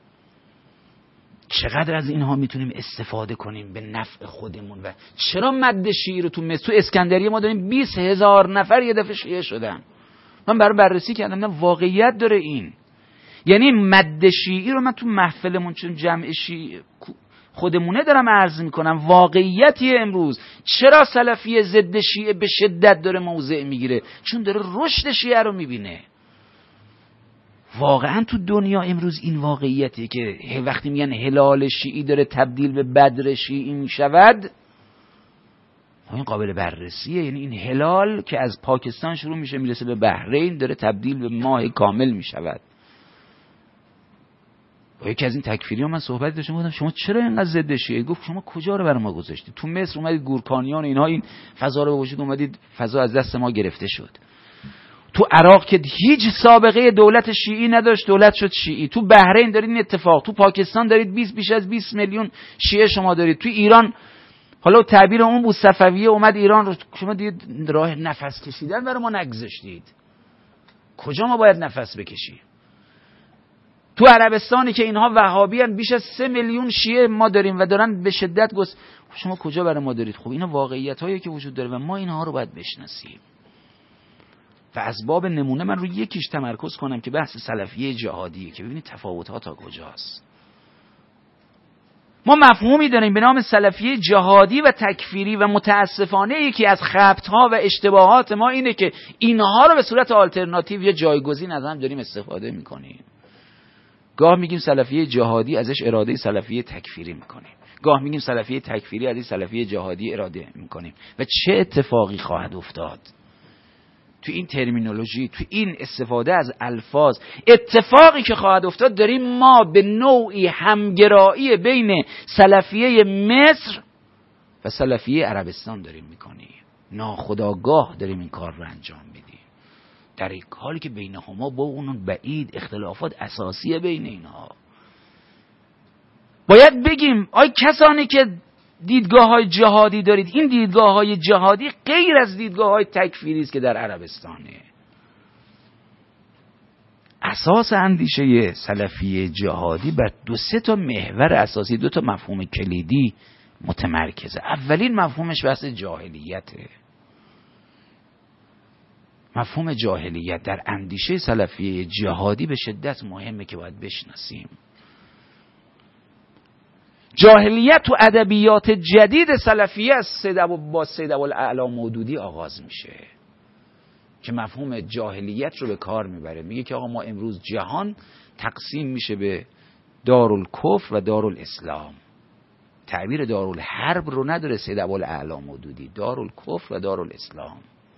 چقدر از اینها میتونیم استفاده کنیم به نفع خودمون. و چرا مد شیعی رو تو اسکندریه ما داریم 20,000 نفر یه دفعه شیعه شدن. من برای بررسی کردم، نه واقعیت داره این. یعنی مد شیعی رو من تو محفلمون چون جمع شیعی خودمونه دارم عرض میکنم، واقعیتی امروز. چرا سلفی ضد شیعه به شدت داره موضع میگیره؟ چون داره رشد شیعه رو میبینه. واقعا تو دنیا امروز این واقعیتی که وقتی میگن هلال شیعی داره تبدیل به بدر شیعی میشود، این قابل بررسیه. یعنی این هلال که از پاکستان شروع میشه میرسه به بحرین داره تبدیل به ماه کامل میشود. با یکی از این تکفیری ها من صحبت داشتم، گفتم شما چرا اینقدر ضد شیعه؟ گفت شما کجا رو برای ما گذاشتید؟ تو مصر اومدید گورکانیان اینها این فضا رو به وجود اومدید، فضا از دست ما گرفته شد. تو عراق که هیچ سابقه دولت شیعی نداشت، دولت شد شیعی. تو بحرین دارید این اتفاق، تو پاکستان دارید بیش از 20 میلیون شیعه شما دارید. تو ایران حالا تعبیر اون بود صفویه اومد ایران رو شما دید راه نفس کشیدن برای ما نگذاشتید. کجا ما باید نفس بکشیم؟ تو عربستانی که اینها وهابی ان بیش از 3 میلیون شیعه ما داریم و دارن به شدت شما کجا برای ما دارید؟ خب اینا واقعیت هایی که وجود داره و ما اینها رو باید بشناسیم. و از باب نمونه من روی یکیش تمرکز کنم که بحث سلفیه جهادیه که ببینید تفاوت‌ها تا کجاست. ما مفهومی داریم به نام سلفیه جهادی و تکفیری و متاسفانه یکی از خبط‌ها و اشتباهات ما اینه که اینها رو به صورت آلترناتیو یا جایگزین از هم داریم استفاده می‌کنیم. گاه میگیم سلفیه جهادی، ازش اراده سلفیه تکفیری می‌کنیم. گاه میگیم سلفیه تکفیری، ازش سلفیه جهادی اراده می‌کنیم. و چه اتفاقی خواهد افتاد؟ تو این ترمینولوژی، تو این استفاده از الفاظ، اتفاقی که خواهد افتاد داریم ما به نوعی همگرایی بین سلفیه مصر و سلفیه عربستان داریم میکنیم. ناخودآگاه داریم این کار رو انجام میدیم، در این حالی که بینهما با اون بعید اختلافات اساسیه. بین اینها باید بگیم آی کسانی که دیدگاه‌های جهادی دارید، این دیدگاه‌های جهادی غیر از دیدگاه‌های تکفیری است که در عربستانه. اساس اندیشه سلفی جهادی بر 2-3 محور اساسی، 2 مفهوم کلیدی متمرکزه. اولین مفهومش بحث جاهلیته. مفهوم جاهلیت در اندیشه سلفی جهادی به شدت مهمه که باید بشناسیم. جاهلیت تو ادبیات جدید سلفیه از با سید ابوالاعلی مودودی آغاز میشه که مفهوم جاهلیت رو به کار میبره. میگه که آقا ما امروز جهان تقسیم میشه به دارالکفر و دارالاسلام. تعبیر دارالحرب رو نداره سید ابوالاعلی مودودی، دارالکفر و دارالاسلام.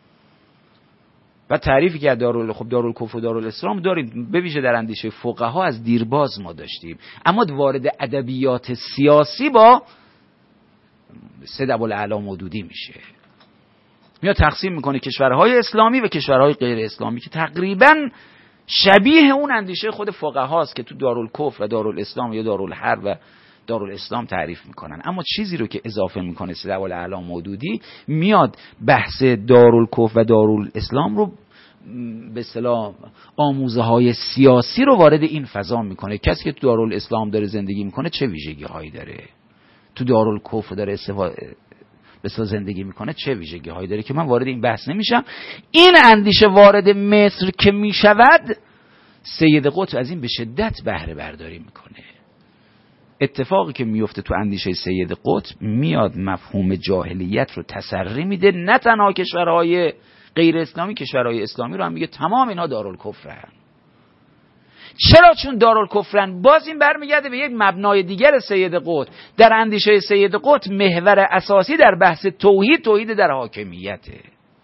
و تعریفی که دارالکفر و دارالاسلام داریم به ویژه در اندیشه فقها از دیرباز ما داشتیم، اما وارد ادبیات سیاسی با سید ابوالاعلی مودودی میشه. میاد تقسیم میکنه کشورهای اسلامی و کشورهای غیر اسلامی که تقریبا شبیه اون اندیشه خود فقهاست که تو دارالکفر و دارالاسلام یا دارالحرب و دارالاسلام تعریف میکنن. اما چیزی رو که اضافه میکنه سید ابوالاعلی مودودی، میاد بحث دارالکفر و دارالاسلام رو به اصطلاح آموزه های سیاسی رو وارد این فضا میکنه. کسی که تو دارالاسلام داره زندگی میکنه چه ویژگی هایی داره، تو دارالکفر داره به زندگی میکنه چه ویژگی هایی داره، که من وارد این بحث نمیشم. این اندیشه وارد مصر که میشود، سید قطب از این به شدت بهره برداری میکنه. اتفاقی که میفته تو اندیشه سید قطب، میاد مفهوم جاهلیت رو تسری میده، نه تنها کشورهای غیر اسلامی، کشورهای اسلامی رو هم میگه تمام اینا دارالکفرن. چرا؟ چون دارالکفرن. باز این برمیگرده به یک مبنای دیگر سید قطب. در اندیشه سید قطب محور اساسی در بحث توحید در حاکمیته.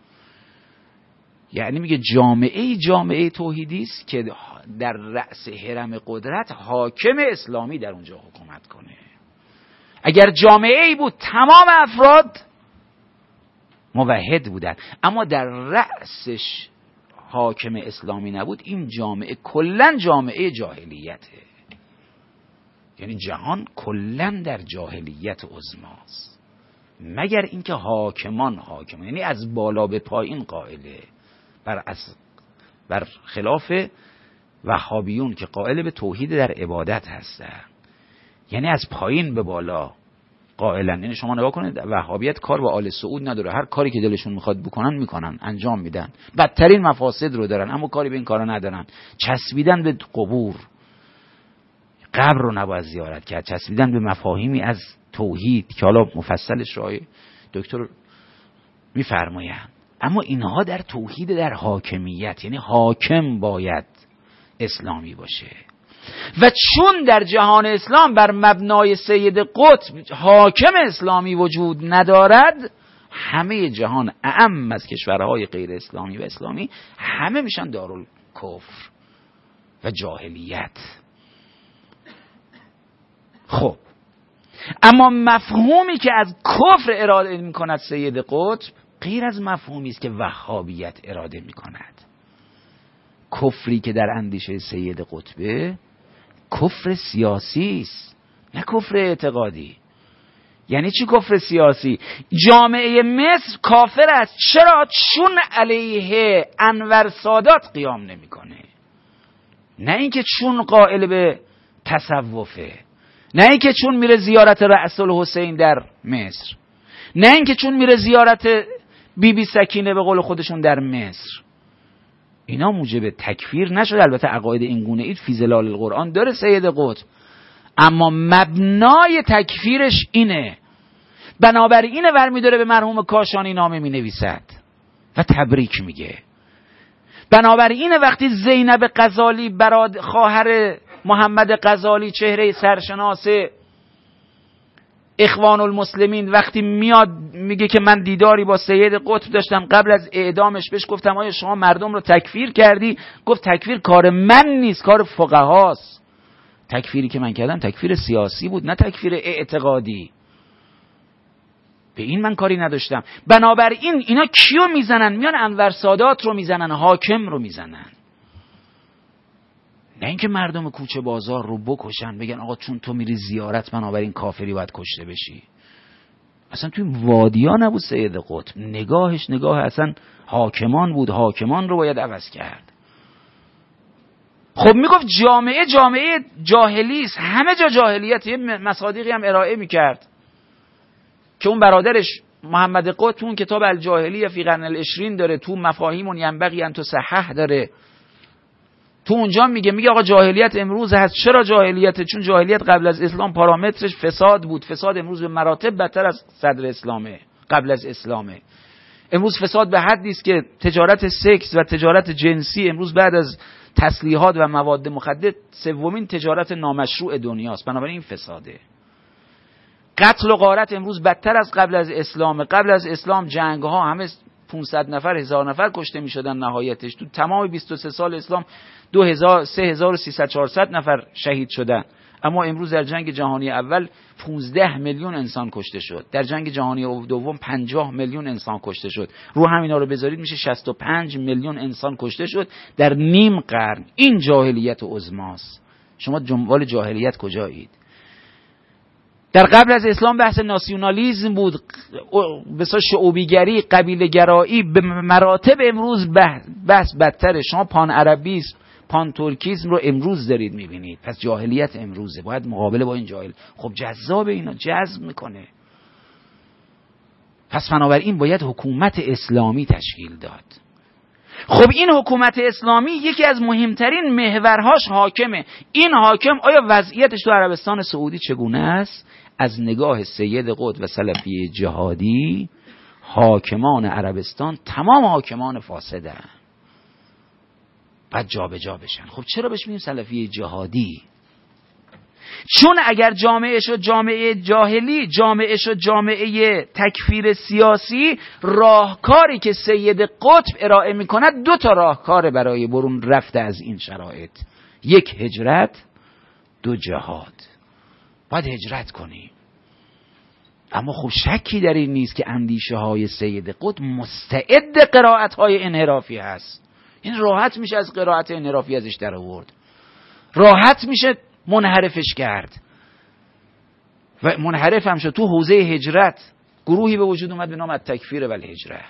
یعنی میگه جامعه توحیدی است که در رأس هرم قدرت حاکم اسلامی در اونجا حکومت کنه. اگر جامعه ای بود تمام افراد موحد بودن، اما در رأسش حاکم اسلامی نبود، این جامعه کلن جامعه جاهلیته. یعنی جهان کلن در جاهلیت عظماست، مگر اینکه حاکمان یعنی از بالا به پایین قائله، بر خلاف وهابیون که قائل به توحید در عبادت هستن، یعنی از پایین به بالا قائلن. یعنی شما نگاه کنید، وهابیت کار با آل سعود نداره، هر کاری که دلشون میخواد بکنن میکنن، انجام میدن، بدترین مفاسد رو دارن اما کاری به این کارا ندارن. چسبیدن به قبور، قبر رو نباید زیارت کرد، چسبیدن به مفاهیمی از توحید که حالا مفصلش رو دکتر میفرمایند. اما اینها در توحید در حاکمیت، یعنی حاکم باید اسلامی باشه. و چون در جهان اسلام بر مبنای سید قطب حاکم اسلامی وجود ندارد، همه جهان اعم از کشورهای غیر اسلامی و اسلامی همه میشن دارالکفر و جاهلیت. خب اما مفهومی که از کفر اراده می کند سید قطب غیر از مفهومی است که وهابیت اراده می کند. کفری که در اندیشه سید قطبه کفر سیاسی است، نه کفر اعتقادی. یعنی چی کفر سیاسی؟ جامعه مصر کافر است. چرا؟ چون علیه انور سادات قیام نمیکنه. نه اینکه چون قائل به تصوفه، نه اینکه چون میره زیارت رأس الحسین در مصر، نه اینکه چون میره زیارت بی سکینه به قول خودشون در مصر. اینا موجب تکفیر نشد. البته عقاید این گونه اید فی ظلال القرآن داره سید قطب، اما مبنای تکفیرش اینه. بنابراین ور داره به مرحوم کاشانی نامه می نویسد و تبریک میگه. بنابراین وقتی زینب غزالی خواهر محمد غزالی چهره سرشناس اخوان المسلمین وقتی میاد میگه که من دیداری با سید قطب داشتم قبل از اعدامش، بهش گفتم آیا شما مردم رو تکفیر کردی؟ گفت تکفیر کار من نیست، کار فقهاست. تکفیری که من کردم تکفیر سیاسی بود، نه تکفیر اعتقادی. به این من کاری نداشتم. بنابراین اینا کیو میزنن؟ میان انور سادات رو میزنن، حاکم رو میزنن. نه اینکه مردم کوچه بازار رو بکشن بگن آقا چون تو میری زیارت بنابراین کافری باید کشته بشی. اصلا توی وادیا نبود سید قطب. نگاهش نگاه اصلا حاکمان بود. حاکمان رو باید عوض کرد. خب میگفت جامعه جاهلی است، همه جا جاهلیت. یه مصادیقی هم ارائه میکرد که اون برادرش محمد قطب اون کتاب الجاهلیه فی قرن العشرین داره، تو مفاهیم ینبغی ان تصحح داره. تو اونجا میگه آقا جاهلیت امروز هست. چرا جاهلیت؟ چون جاهلیت قبل از اسلام پارامترش فساد بود. فساد امروز به مراتب بدتر از صدر اسلامه، قبل از اسلامه. امروز فساد به حدی است که تجارت سکس و تجارت جنسی امروز بعد از تسلیحات و مواد مخدر سومین تجارت نامشروع دنیاست. بنابراین این فساده. قتل و غارت امروز بدتر از قبل از اسلام. قبل از اسلام جنگ ها همه 500 نفر 1000 نفر کشته می شدن، نهایتش تو تمام 23 سال اسلام 2000 3300 400 نفر شهید شدن. اما امروز در جنگ جهانی اول 15 میلیون انسان کشته شد، در جنگ جهانی دوم 50 میلیون انسان کشته شد. رو همینا رو بذارید میشه 65 میلیون انسان کشته شد در نیم قرن. این جاهلیت عظماست. شما دنبال جاهلیت کجایید؟ در قبل از اسلام بحث ناسیونالیسم بود، بسیار شعوبیگری، قبیله گرایی. به مراتب امروز بحث بدتره. شما پان عربیسم، پان ترکیسم رو امروز دارید میبینید. پس جاهلیت امروزه، باید مقابله با این جاهل. خب جذاب، اینا جذب میکنه. پس بنابراین باید حکومت اسلامی تشکیل داد. خب این حکومت اسلامی یکی از مهمترین محورهاش حاکمه. این حاکم آیا وضعیتش تو عربستان سعودی چگونه است؟ از نگاه سید قطب و سلفی جهادی حاکمان عربستان تمام حاکمان فاسدن، بعد جا به جا بشن. خب چرا بهش میگیم سلفی جهادی؟ چون اگر جامعه شد جامعه جاهلی، جامعه شد جامعه تکفیر سیاسی، راهکاری که سید قطب ارائه میکند 2 تا راهکار برای برون رفته از این شرایط: 1 هجرت، 2 جهاد. باید هجرت کنیم. اما خب شکی در این نیست که اندیشه های سید قطب مستعد قرائت های انحرافی هست. این راحت میشه از قرائت انحرافی ازش در آورد، راحت میشه منحرفش کرد و منحرف هم شد. تو حوزه هجرت گروهی به وجود اومد به نام التکفیر و الهجره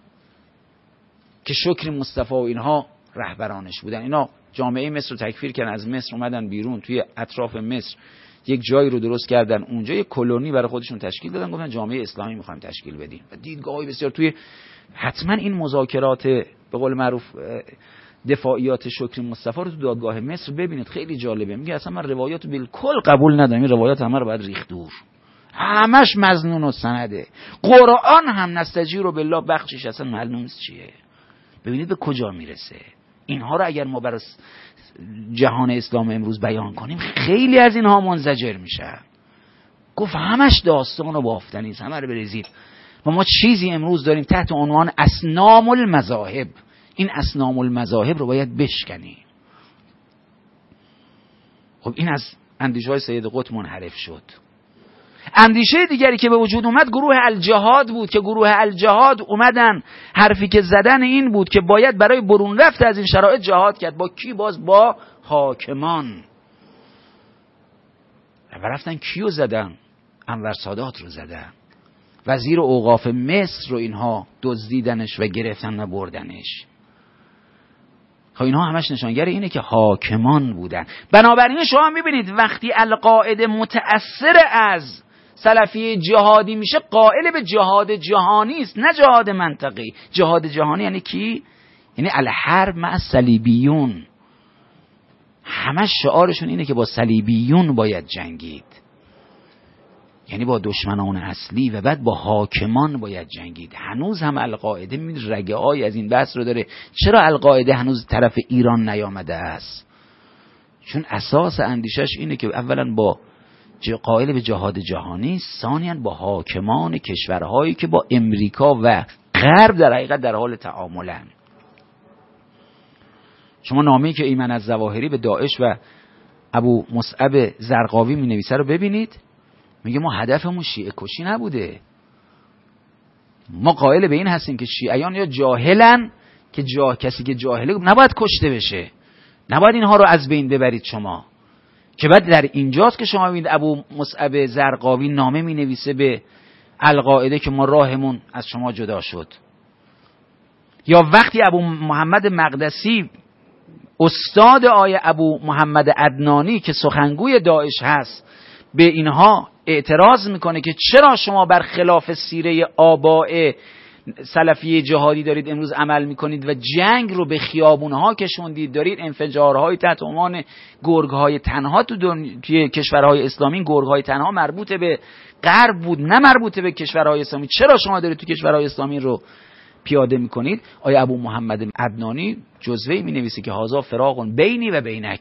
که شکری مصطفی و اینها رهبرانش بودن. اینا جامعه مصر رو تکفیر کردن، از مصر اومدن بیرون، توی اطراف مصر یک جایی رو درست کردن، اونجا یک کلونی برای خودشون تشکیل دادن، گفتن جامعه اسلامی میخوایم تشکیل بدیم. و دیدگاهی بسیار توی حتما این مذاکرات به قول معروف دفاعیات شکری مصطفی رو تو دادگاه مصر ببینید، خیلی جالبه. میگه اصلا من روایات بالکل قبول ندارم، این روایات همه رو باید ریخت دور، همش مظنون و سنده. قرآن هم نستجیر بالله بخشش اصلا معلوم نیست چیه. ببینید به کجا میرسه. اینها رو اگر ما برای جهان اسلام امروز بیان کنیم خیلی از اینها منزجر میشه. گفت همش داستان و بافتنی است، همه رو بریزید. و ما چیزی امروز داریم تحت عنوان اصنام المذاهب. این اصنام المذاهب رو باید بشکنیم. خب این از اندیشه‌های سید قطب منحرف شد. اندیشه دیگری که به وجود اومد گروه الجهاد بود که گروه الجهاد اومدن حرفی که زدن این بود که باید برای برون رفت از این شرایط جهاد کرد. با کی؟ باز با حاکمان. و رفتن کیو زدن؟ انور سادات رو زدن، وزیر اوقاف مصر رو اینها دزدیدنش و گرفتن و بردنش. خب اینها همش نشانگر اینه که حاکمان بودن. بنابراین شما میبینید وقتی القاعده متأثر از سلفیه جهادی میشه، قائل به جهاد جهانی است، نه جهاد منطقی. جهاد جهانی یعنی کی؟ یعنی الحرب مع صلیبیون. همش شعارشون اینه که با صلیبیون باید جنگید، یعنی با دشمنان اصلی، و بعد با حاکمان باید جنگید. هنوز هم القاعده میبینید رگه های از این بحث رو داره. چرا القاعده هنوز طرف ایران نیامده است؟ چون اساس اندیشش اینه که اولا با قائل به جهاد جهانی، ثانیاً با حاکمان کشورهایی که با امریکا و غرب در حقیقت در حال تعاملن. شما نامه‌ای که ایمن الظواهری به داعش و ابو مصعب زرقاوی می نویسه رو ببینید. میگه ما هدفمون شیعه کشی نبوده. ما قائل به این هستیم که شیعیان یا جاهلن که کسی که جاهله نباید کشته بشه، نباید اینها رو از بین ببرید شما. که بعد در اینجاست که شما میبینید ابو مصعب زرقاوی نامه می نویسه به القاعده که ما راهمون از شما جدا شد. یا وقتی ابو محمد مقدسی استاد آیه ابو محمد عدنانی که سخنگوی داعش هست به اینها اعتراض میکنه که چرا شما بر خلاف سیره آباء سلفیه جهادی دارید امروز عمل میکنید و جنگ رو به خیابونها کشوندید، دارید انفجارهای تحت عنوان گرگهای تنها توی کشورهای اسلامی. گرگهای تنها مربوط به غرب بود، نه مربوط به کشورهای اسلامی. چرا شما دارید تو کشورهای اسلامی رو پیاده میکنید؟ آیا ابو محمد عدنانی جزوه‌ای مینویسه که هازا فراق بینی و بینک.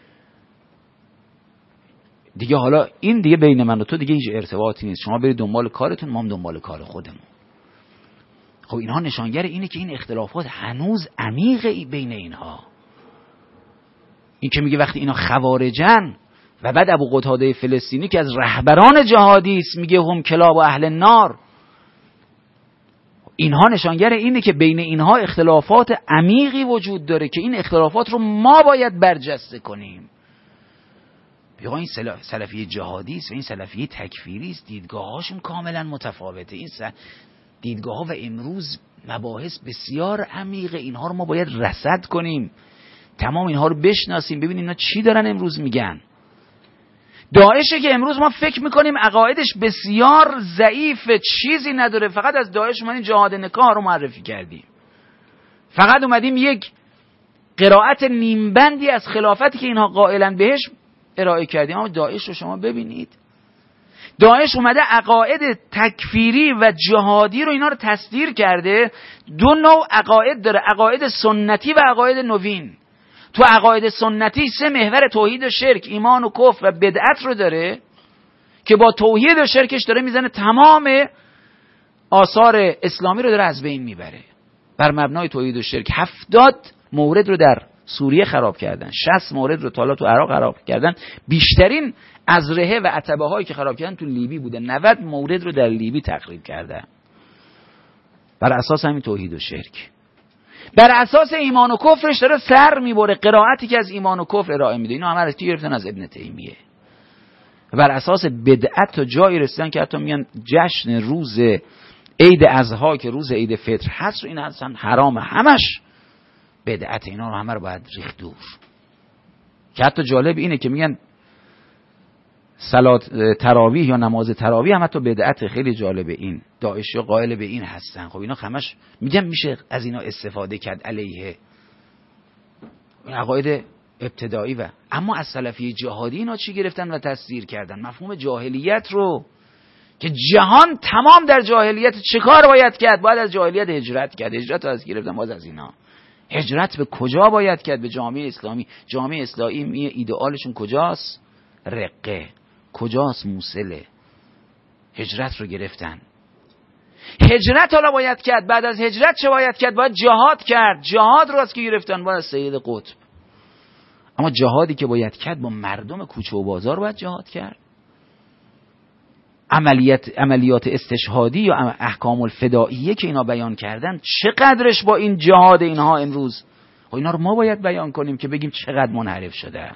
دیگه حالا این دیگه بین من و تو دیگه هیچ ارتباطی نیست، شما برید دنبال کارتون، ما هم دنبال کار خودمون. خب اینها نشانگر اینه که این اختلافات هنوز عمیقه بین اینها. این که میگه وقتی اینا خوارجن و بعد ابو قتاده فلسطینی که از رهبران جهادی است میگه هم کلاب و اهل نار، اینها نشانگر اینه که بین اینها اختلافات عمیقی وجود داره که این اختلافات رو ما باید برجسته کنیم. بگو این سلفیه جهادی است و این سلفیه تکفیری است، دیدگاهاشون کاملا متفاوته. این دیدگاه‌ها و امروز مباحث بسیار عمیقه، اینها رو ما باید رصد کنیم، تمام اینها رو بشناسیم، ببینیم اینا چی دارن امروز میگن. داعشه که امروز ما فکر میکنیم عقایدش بسیار ضعیفه، چیزی نداره، فقط از داعش اومدیم جهاد نکاح رو معرفی کردیم، فقط اومدیم یک قرائت نیمبندی از خلافتی که اینها قائلن بهش ارائه کردیم. اما داعش رو شما ببینید، داعش اومده عقاید تکفیری و جهادی رو اینا رو تصدیر کرده. دو نوع عقاید داره، عقاید سنتی و عقاید نوین. تو عقاید سنتی 3 محور توحید و شرک، ایمان و کفر و بدعت رو داره که با توحید و شرکش داره میزنه تمام آثار اسلامی رو داره از بین میبره. بر مبنای توحید و شرک 70 مورد رو در سوریه خراب کردن، 60 مورد رو تا تو عراق خراب کردن. بیشترین ازرهه و عتبه هایی که خراب کردن تو لیبی بوده، 90 مورد رو در لیبی تخریب کردن بر اساس همین توحید و شرک. بر اساس ایمان و کفرش داره سر میبره، قرائتی که از ایمان و کفر ارائه میده. اینا همه رو گرفتن از ابن تیمیه. بر اساس بدعت تا جایی رسیدن که حتی میگن جشن روز عید اضحی که روز عید فطر هست رو این اصلا حرام، همش بدعت. اینا رو همه رو باید ریخت دور. که حتی جالب اینه که میگن صلات تراویح یا نماز تراویح هم حتی بدعت. خیلی جالبه، این داعشی قائل به این هستن. خب اینا همش میگم میشه از اینا استفاده کرد علیه این عقاید ابتدایی. و اما از سلفی جهادی اینا چی گرفتن و تصدیر کردن؟ مفهوم جاهلیت رو که جهان تمام در جاهلیت. چه کار باید کرد؟ باید از جاهلیت هجرت کرد. هجرت رو از گرفتن باز از اینا. هجرت به کجا باید کرد؟ به جامعه اسلامی. جامعه اسلامی ایدئالشون کجاست؟ رقه. کجاست؟ موصله. هجرت رو گرفتن. هجرت حالا باید کرد. بعد از هجرت چه باید کرد؟ باید جهاد کرد. جهاد رو از که گرفتن؟ باید از سید قطب. اما جهادی که باید کرد با مردم کوچه و بازار باید جهاد کرد. عملیات استشهادی یا احکام الفدائیه که اینا بیان کردن چقدرش با این جهاد اینها امروز، اینا رو ما باید بیان کنیم که بگیم چقدر منحرف شده.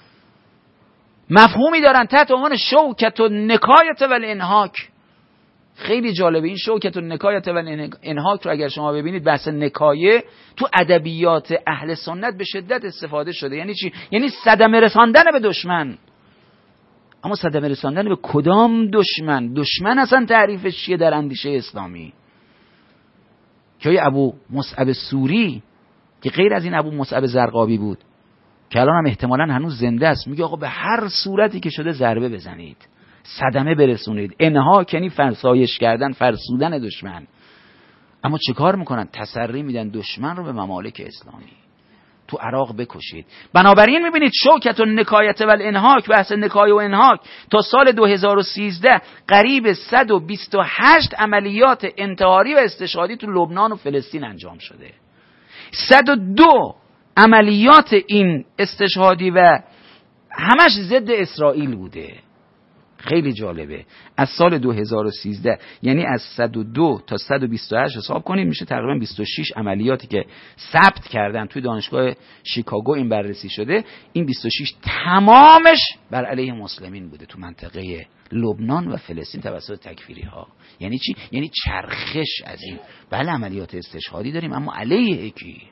مفهومی دارن تحت عنوان شوکت و نکایت و الانهاک. خیلی جالبه این شوکت و نکایت و الانهاک رو اگر شما ببینید، بحث نکایه تو ادبیات اهل سنت به شدت استفاده شده. یعنی چی؟ یعنی صدمه رساندن به دشمن. اما صدمه رساندن به کدام دشمن؟ دشمن اصلا تعریفش چیه در اندیشه اسلامی؟ که ابو مصعب سوری که غیر از این ابو مصعب زرقابی بود که الان هم احتمالاً هنوز زنده است، میگه آقا به هر صورتی که شده ضربه بزنید، صدمه برسونید. انهاک یعنی فرسایش کردن، فرسودن دشمن. اما چه کار میکنن؟ تسری میدن دشمن رو به ممالک اسلامی، تو عراق بکشید. بنابراین میبینید شوکت و نکایت و الانهاک، بحث نکایه و انهاک تا سال 2013 قریب 128 عملیات انتحاری و استشهادی تو لبنان و فلسطین انجام شده. 102 عملیات این استشهادی و همش ضد اسرائیل بوده. خیلی جالبه. از سال 2013 یعنی از 102 تا 128 حساب کنید میشه تقریبا 26 عملیاتی که ثبت کردن توی دانشگاه شیکاگو این بررسی شده. این 26 تمامش بر علیه مسلمین بوده تو منطقه لبنان و فلسطین توسط تکفیری ها. یعنی چی؟ یعنی چرخش از این. بله عملیات استشهادی داریم اما علیه کی؟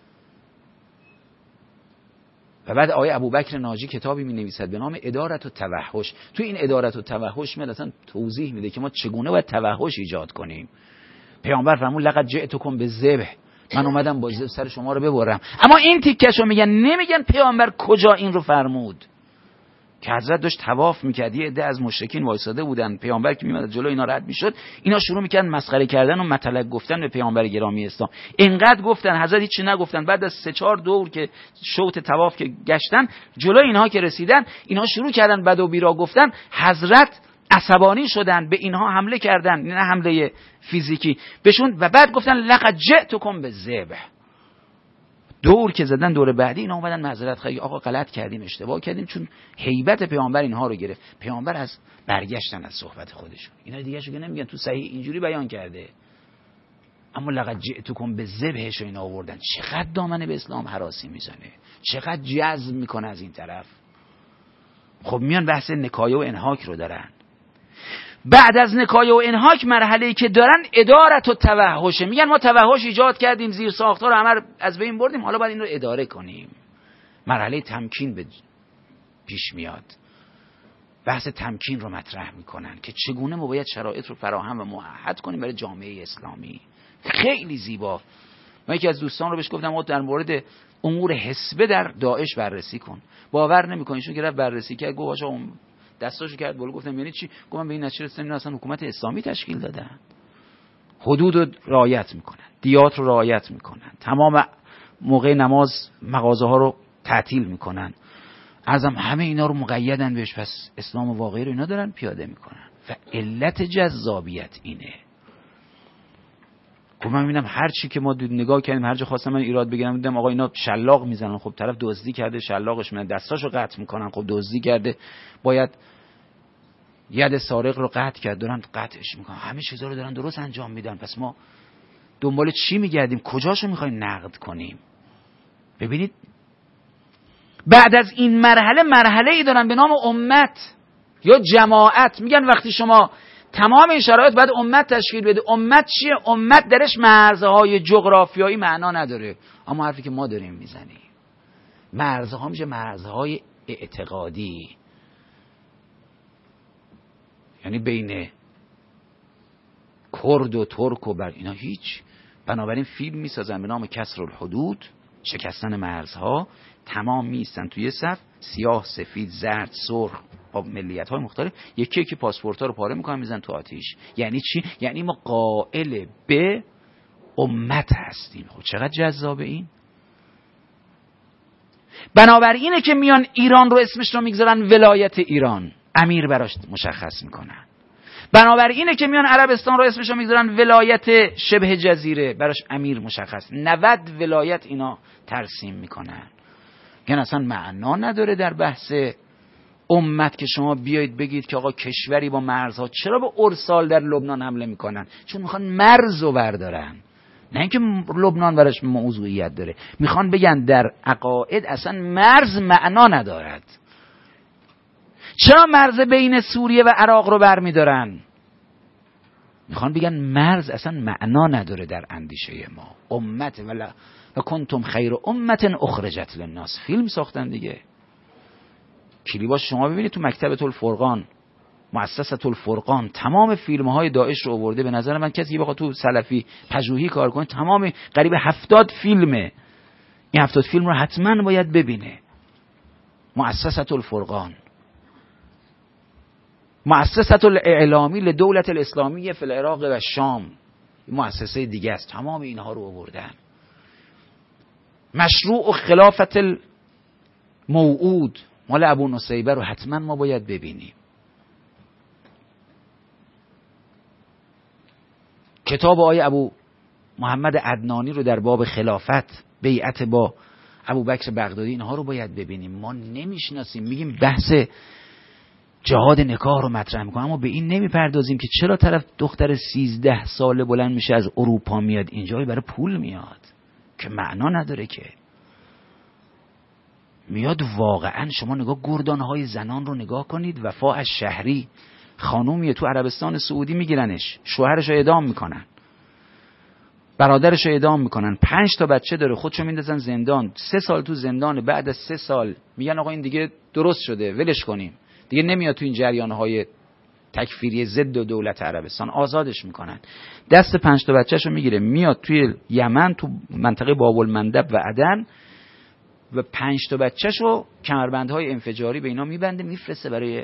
و بعد آقای ابوبکر ناجی کتابی می نویسد به نام ادارت و توحش. تو این ادارت و توحش میاد اصلا توضیح میده که ما چگونه باید توحش ایجاد کنیم. پیامبر فرمود لقد جئتکم بالذبح، من اومدم با سر شما رو ببرم. اما این تیکشو میگن، نمیگن پیامبر کجا این رو فرمود. که حضرت داشت طواف میکرد، یه عده از مشرکین وایساده بودن، پیامبر که میاد جلو اینا رد میشد، اینا شروع میکردن مسخره کردن و مطلق گفتن به پیامبر گرامی اسلام. اینقدر گفتن حضرت هیچی نگفتن. بعد از 3-4 دور که شوط طواف که گشتن، جلو اینها که رسیدن، اینها شروع کردن بد و بیرا گفتن. حضرت عصبانی شدن، به اینها حمله کردن، نه حمله فیزیکی بهشون، و بعد گفتن لقد جئتکم بالذبح. دور که زدن دور بعدی اینا اومدن معذرت خواهی، آقا غلط کردیم، اشتباه کردیم، چون هیبت پیامبر اینها رو گرفت. پیامبر از برگشتن از صحبت خودشون. اینا دیگه شو که نمیگن تو صحیح اینجوری بیان کرده، اما لقد جئتکم بالذبحش اینا آوردن. چقدر دامنه به اسلام هراسی میزنه، چقدر جذب میکنه از این طرف. خب میان بحث نکایه و انهاک رو دارن. بعد از نکایه و انهاک مرحله‌ای که دارن ادارت و توحشه. میگن ما توحش ایجاد کردیم، زیر ساختار رو همه از بین بردیم، حالا باید این رو اداره کنیم. مرحله تمکین به پیش میاد. بحث تمکین رو مطرح میکنن که چگونه ما باید شرایط رو فراهم و موحد کنیم برای جامعه اسلامی. خیلی زیبا. من یکی از دوستان رو بهش گفتم ما در مورد امور حسبه در داعش بررسی کن. باور نمیکنین چون که رفت بررسی کرد، گفت آقا دستاشو کرد بالا. گفتم یعنی چی؟ گفتم به این نتیجه رسیدم اصلا حکومت اسلامی تشکیل دادن، حدود رو رعایت میکنن، دیات رو رعایت میکنن، تمام موقع نماز مغازه ها رو تعطیل میکنن، ازم همه اینا رو مقیدن بهش. پس اسلام واقعی رو اینا دارن پیاده میکنن و علت جذابیت اینه. خب من میبینم هر چی که ما نگاه کردیم، هر جا خواستم من ایراد بگیرم، دیدم آقا اینا شلاق میزنن. خب طرف دزدی کرده، شلاقش میزنن، دستاشو قطع میکنن. خب دزدی کرده، باید ید سارق رو قطع کرد، دارن قطعش میکنن. همه چیزا رو دارن درست انجام میدن. پس ما دنبال چی میگردیم؟ کجاشو میخوایم نقد کنیم؟ ببینید بعد از این مرحله ای دارن به نام امت یا جماعت. میگن وقتی شما تمام این شرایط باید امت تشکیل بده. امت چیه؟ امت درش مرزهای جغرافیایی معنا نداره. اما حرفی که ما داریم میزنیم، مرزها میشه مرزهای اعتقادی، یعنی بین کرد و ترک و بر اینا هیچ. بنابراین فیلم میسازن به نام کسر الحدود، شکستن مرزها. تمام میستن توی صف، سیاه، سفید، زرد، سرخ، با ملیت های مختلف، یکی یکی پاسپورت ها رو پاره میکنن میزن تو آتیش. یعنی چی؟ یعنی ما قائل به امت هستیم. خب چقدر جذابه این. بنابراینه که میان ایران رو اسمش رو میگذارن ولایت ایران، امیر براش مشخص میکنن. بنابراینه که میان عربستان رو اسمش رو میگذارن ولایت شبه جزیره، براش امیر مشخص. 90 ولایت اینا ترسیم میکنن. یعنی اصلا معنا نداره در بحث امت که شما بیایید بگید که آقا کشوری با مرزها، چرا به ارسال در لبنان حمله میکنن؟ چون میخوان مرز رو بردارن، نه اینکه لبنان براش موضوعیت داره. میخوان بگن در عقاید اصلا مرز معنا ندارد. چرا مرز بین سوریه و عراق رو برمیدارن؟ میخوان بگن مرز اصلا معنا نداره در اندیشه ما. امت و کنتم خیر امت اخرجت للناس، فیلم ساختن دیگه. کلیباش شما ببینید تو مکتبة الفرقان، مؤسسة الفرقان، تمام فیلم های داعش رو آورده. به نظر من کسی بخواد تو سلفی پژوهی کار کنه، تمام قریب 70 فیلمه. این 70 فیلم رو حتما باید ببینه. مؤسسة الفرقان، مؤسسة الاعلامی لدولت الاسلامی فی العراق و شام، مؤسسه دیگه است. تمام اینها رو آوردن. مشروع خلافت الموعود مال ابو نصیبه رو حتما ما باید ببینیم. کتاب آقای ابو محمد عدنانی رو در باب خلافت، بیعت با ابو بکر بغدادی، اینها رو باید ببینیم. ما نمیشناسیم، میگیم بحث جهاد نکاح رو مطرح میکنیم، اما به این نمیپردازیم که چرا طرف دختر 13 ساله بلند میشه از اروپا میاد اینجا برای پول میاد که معنا نداره، که میاد واقعا. شما نگاه گردانهای زنان رو نگاه کنید. وفا از شهری، خانومیه تو عربستان سعودی، میگیرنش، شوهرش رو اعدام میکنن، برادرش رو اعدام میکنن، 5 تا بچه داره، خودشو میندازن زندان، 3 سال تو زندانه. بعد از 3 سال میگن آقا این دیگه درست شده، ولش کنیم، دیگه نمیاد تو این جریانهای تکفیری ضد دولت عربستان، آزادش میکنن. دست 5 تا بچه‌شو میگیره، میاد توی یمن، تو منطقه باب المندب و عدن، و 5 تا بچه‌شو کمربندهای انفجاری به اینا میبنده، میفرسته برای.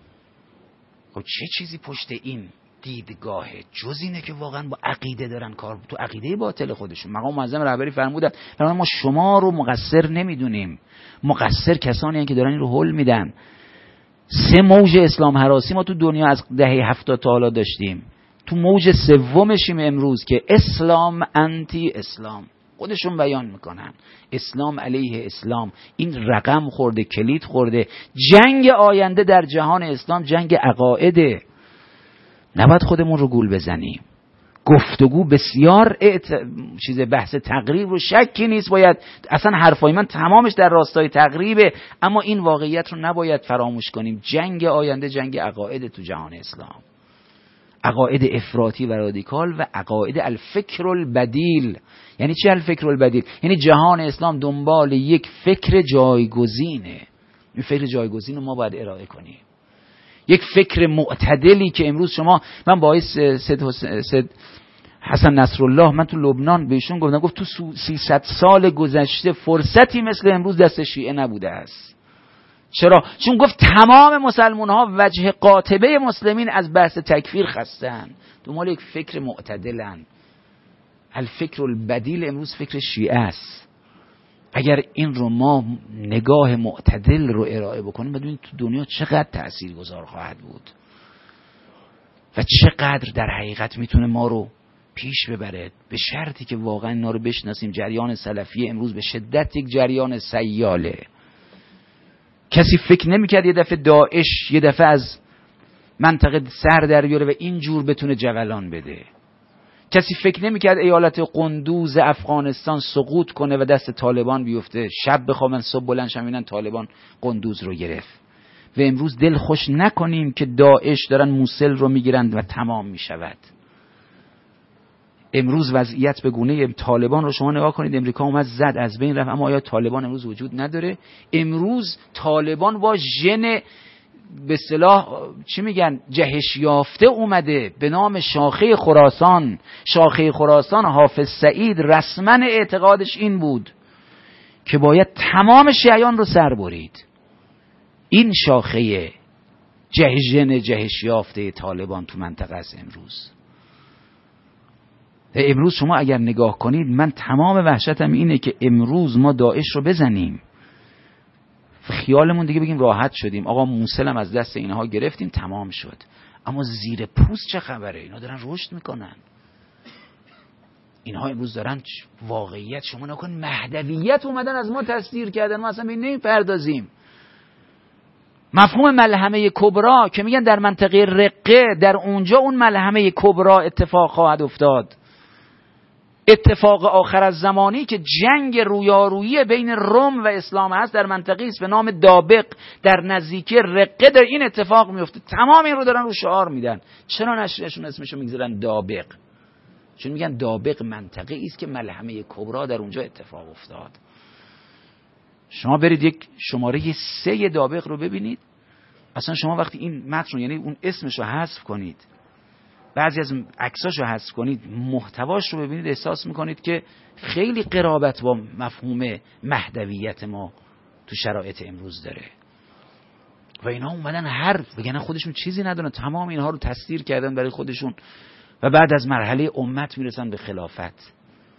خب چه چیزی پشت این دیدگاهه جز اینه که واقعا با عقیده دارن کار، تو عقیده باطل خودشون. مقام معظم رهبری فرمودن ما شما رو مقصر نمیدونیم، مقصر کسانی هستند که دارن این رو هول میدن. 3 موج اسلام هراسی ما تو دنیا از دهه 70 تا حالا داشتیم، تو موج سومشیم امروز که اسلام انتی اسلام، خودشون بیان میکنن اسلام علیه اسلام. این رقم خورده، کلید خورده. جنگ آینده در جهان اسلام جنگ عقائده، نباید خودمون رو گول بزنیم. گفتگو بسیار چیز بحث تقریب رو شکی نیست، باید اصلا حرفای من تمامش در راستای تقریبه، اما این واقعیت رو نباید فراموش کنیم. جنگ آینده جنگ عقاید تو جهان اسلام، عقاید افراطی و رادیکال و عقاید الفکر البدیل. یعنی چی الفکر البدیل؟ یعنی جهان اسلام دنبال یک فکر جایگزینه. این فکر جایگزین رو ما باید ارائه کنیم، یک فکر معتدلی که امروز شما، من با سید حسن نصرالله، من تو لبنان بهشون گفتم، گفت تو 300 سال گذشته فرصتی مثل امروز دست شیعه نبوده است. چرا؟ چون گفت تمام مسلمان ها وجه قاطبه مسلمین از بحث تکفیر خستن، دنبال یک فکر معتدلن. الفکر البدیل امروز فکر شیعه است. اگر این رو ما نگاه معتدل رو ارائه بکنیم، بدونید تو دنیا چقدر تاثیرگذار خواهد بود و چقدر در حقیقت میتونه ما رو پیش ببره، به شرطی که واقعا اینا رو بشناسیم. جریان سلفی امروز به شدت یک جریان سیاله. کسی فکر نمیکرد یه دفعه داعش یه دفعه از منطقه سر در بیاره و اینجور بتونه جولان بده. کسی فکر نمیکرد ایالت قندوز افغانستان سقوط کنه و دست طالبان بیفته، شب بخوابن صبح بلند شن ببینن طالبان قندوز رو گرفت. و امروز دل خوش نکنیم که داعش دارن موصل رو میگیرن و تمام میشود. امروز وضعیت به گونه طالبان رو شما نگاه کنید، امریکا اومد زد از بین رفت، اما آیا طالبان امروز وجود نداره؟ امروز طالبان با ژن به اصطلاح چی میگن جهش یافته اومده به نام شاخه خراسان. شاخه خراسان حافظ سعید رسما اعتقادش این بود که باید تمام شیعیان رو سر برید. این شاخه ژن جهش یافته طالبان تو منطقه است امروز. امروز شما اگر نگاه کنید، من تمام وحشتم اینه که امروز ما داعش رو بزنیم، خیالمون دیگه بگیم راحت شدیم، آقا موصل هم از دست اینها گرفتیم تمام شد، اما زیر پوست چه خبره؟ اینا دارن رشد میکنن. اینها امروز دارن واقعیت، شما نکن مهدویت اومدن از ما تصدیر کردن، ما اصلا به این نمیپردازیم. مفهوم ملحمه کبرا که میگن در منطقه رقه، در اونجا اون ملحمه کبرا اتفاق خواهد افتاد. اتفاق آخر از زمانی که جنگ رویارویی بین روم و اسلام هست در منطقه است به نام دابق در نزدیکی رقه، در این اتفاق میفته. تمام این رو دارن رو شعار میدن. چرا نشون اسمشو میگذارن دابق؟ چون میگن دابق منطقه است که ملحمه کبرا در اونجا اتفاق افتاد. شما برید یک شماره 3 دابق رو ببینید، اصلا شما وقتی این متن رو، یعنی اون اسمش رو حذف کنید، بعضی از عکساش رو حذف کنید، محتواش رو ببینید، احساس میکنید که خیلی قرابت با مفهوم مهدویت ما تو شرایط امروز داره. و اینا اومدن حرف بگن، خودشون چیزی ندونن، تمام اینها رو تصدیر کردن برای خودشون و بعد از مرحله امت میرسن به خلافت.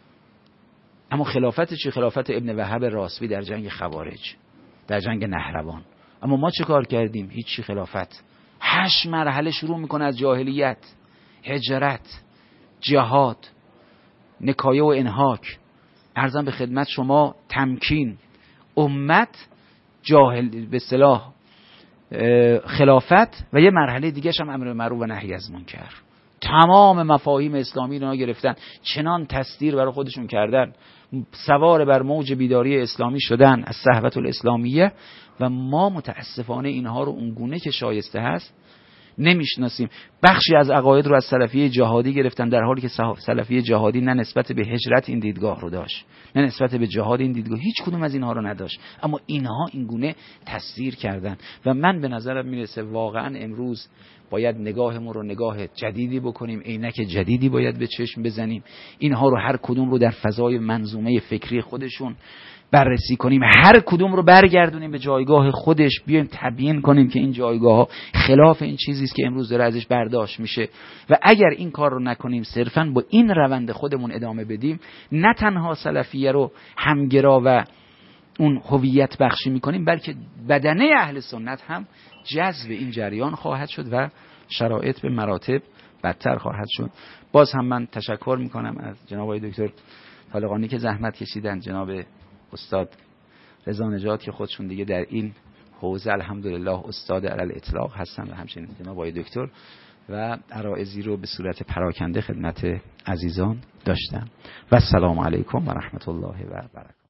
اما خلافت چی؟ خلافت ابن وهب راسبی در جنگ خوارج، در جنگ نهروان. اما ما چه کار کردیم؟ هیچی. خلافت 8 مرحله شروع میکنه از جاهلیت، هجرت، جهاد، نکایه و انهاک، عرضم به خدمت شما تمکین، امت، جاهل به اصطلاح خلافت، و یه مرحله دیگه هم امر معروف و نهی از منکر. تمام مفاهیم اسلامی اینا گرفتن، چنان تصدیر برای خودشون کردن، سوار بر موج بیداری اسلامی شدن از صحوت الاسلامیه، و ما متاسفانه اینها رو اونگونه که شایسته هست نمیشناسیم. بخشی از عقاید رو از سلفیه جهادی گرفتن، در حالی که سلفیه جهادی نه نسبت به هجرت این دیدگاه رو داشت، نه نسبت به جهاد این دیدگاه، هیچ کدوم از اینها رو نداشت، اما اینها اینگونه تصدیر کردن. و من به نظرم میرسه واقعا امروز باید نگاهمون رو نگاه جدیدی بکنیم، عینک جدیدی باید به چشم بزنیم، اینها رو هر کدوم رو در فضای منظومه فکری خودشون بررسی کنیم، هر کدوم رو برگردونیم به جایگاه خودش، بیایم تبیین کنیم که این جایگاه ها خلاف این چیزی است که امروز داره ازش برداشت میشه. و اگر این کار رو نکنیم، صرفاً با این روند خودمون ادامه بدیم، نه تنها سلفیه رو همگرا و اون هویت بخشی میکنیم، بلکه بدنه اهل سنت هم جذب این جریان خواهد شد و شرایط به مراتب بدتر خواهد شد. باز هم من تشکر میکنم از جناب آقای دکتر طالقانی که زحمت کشیدن، جناب استاد رضا نجات که خودشون دیگه در این حوزه الحمدلله استاد علی الاطلاق هستن، و همچنین جناب آقای دکتر، و عرایضی رو به صورت پراکنده خدمت عزیزان داشتم. و السلام علیکم و رحمت الله و برکاته.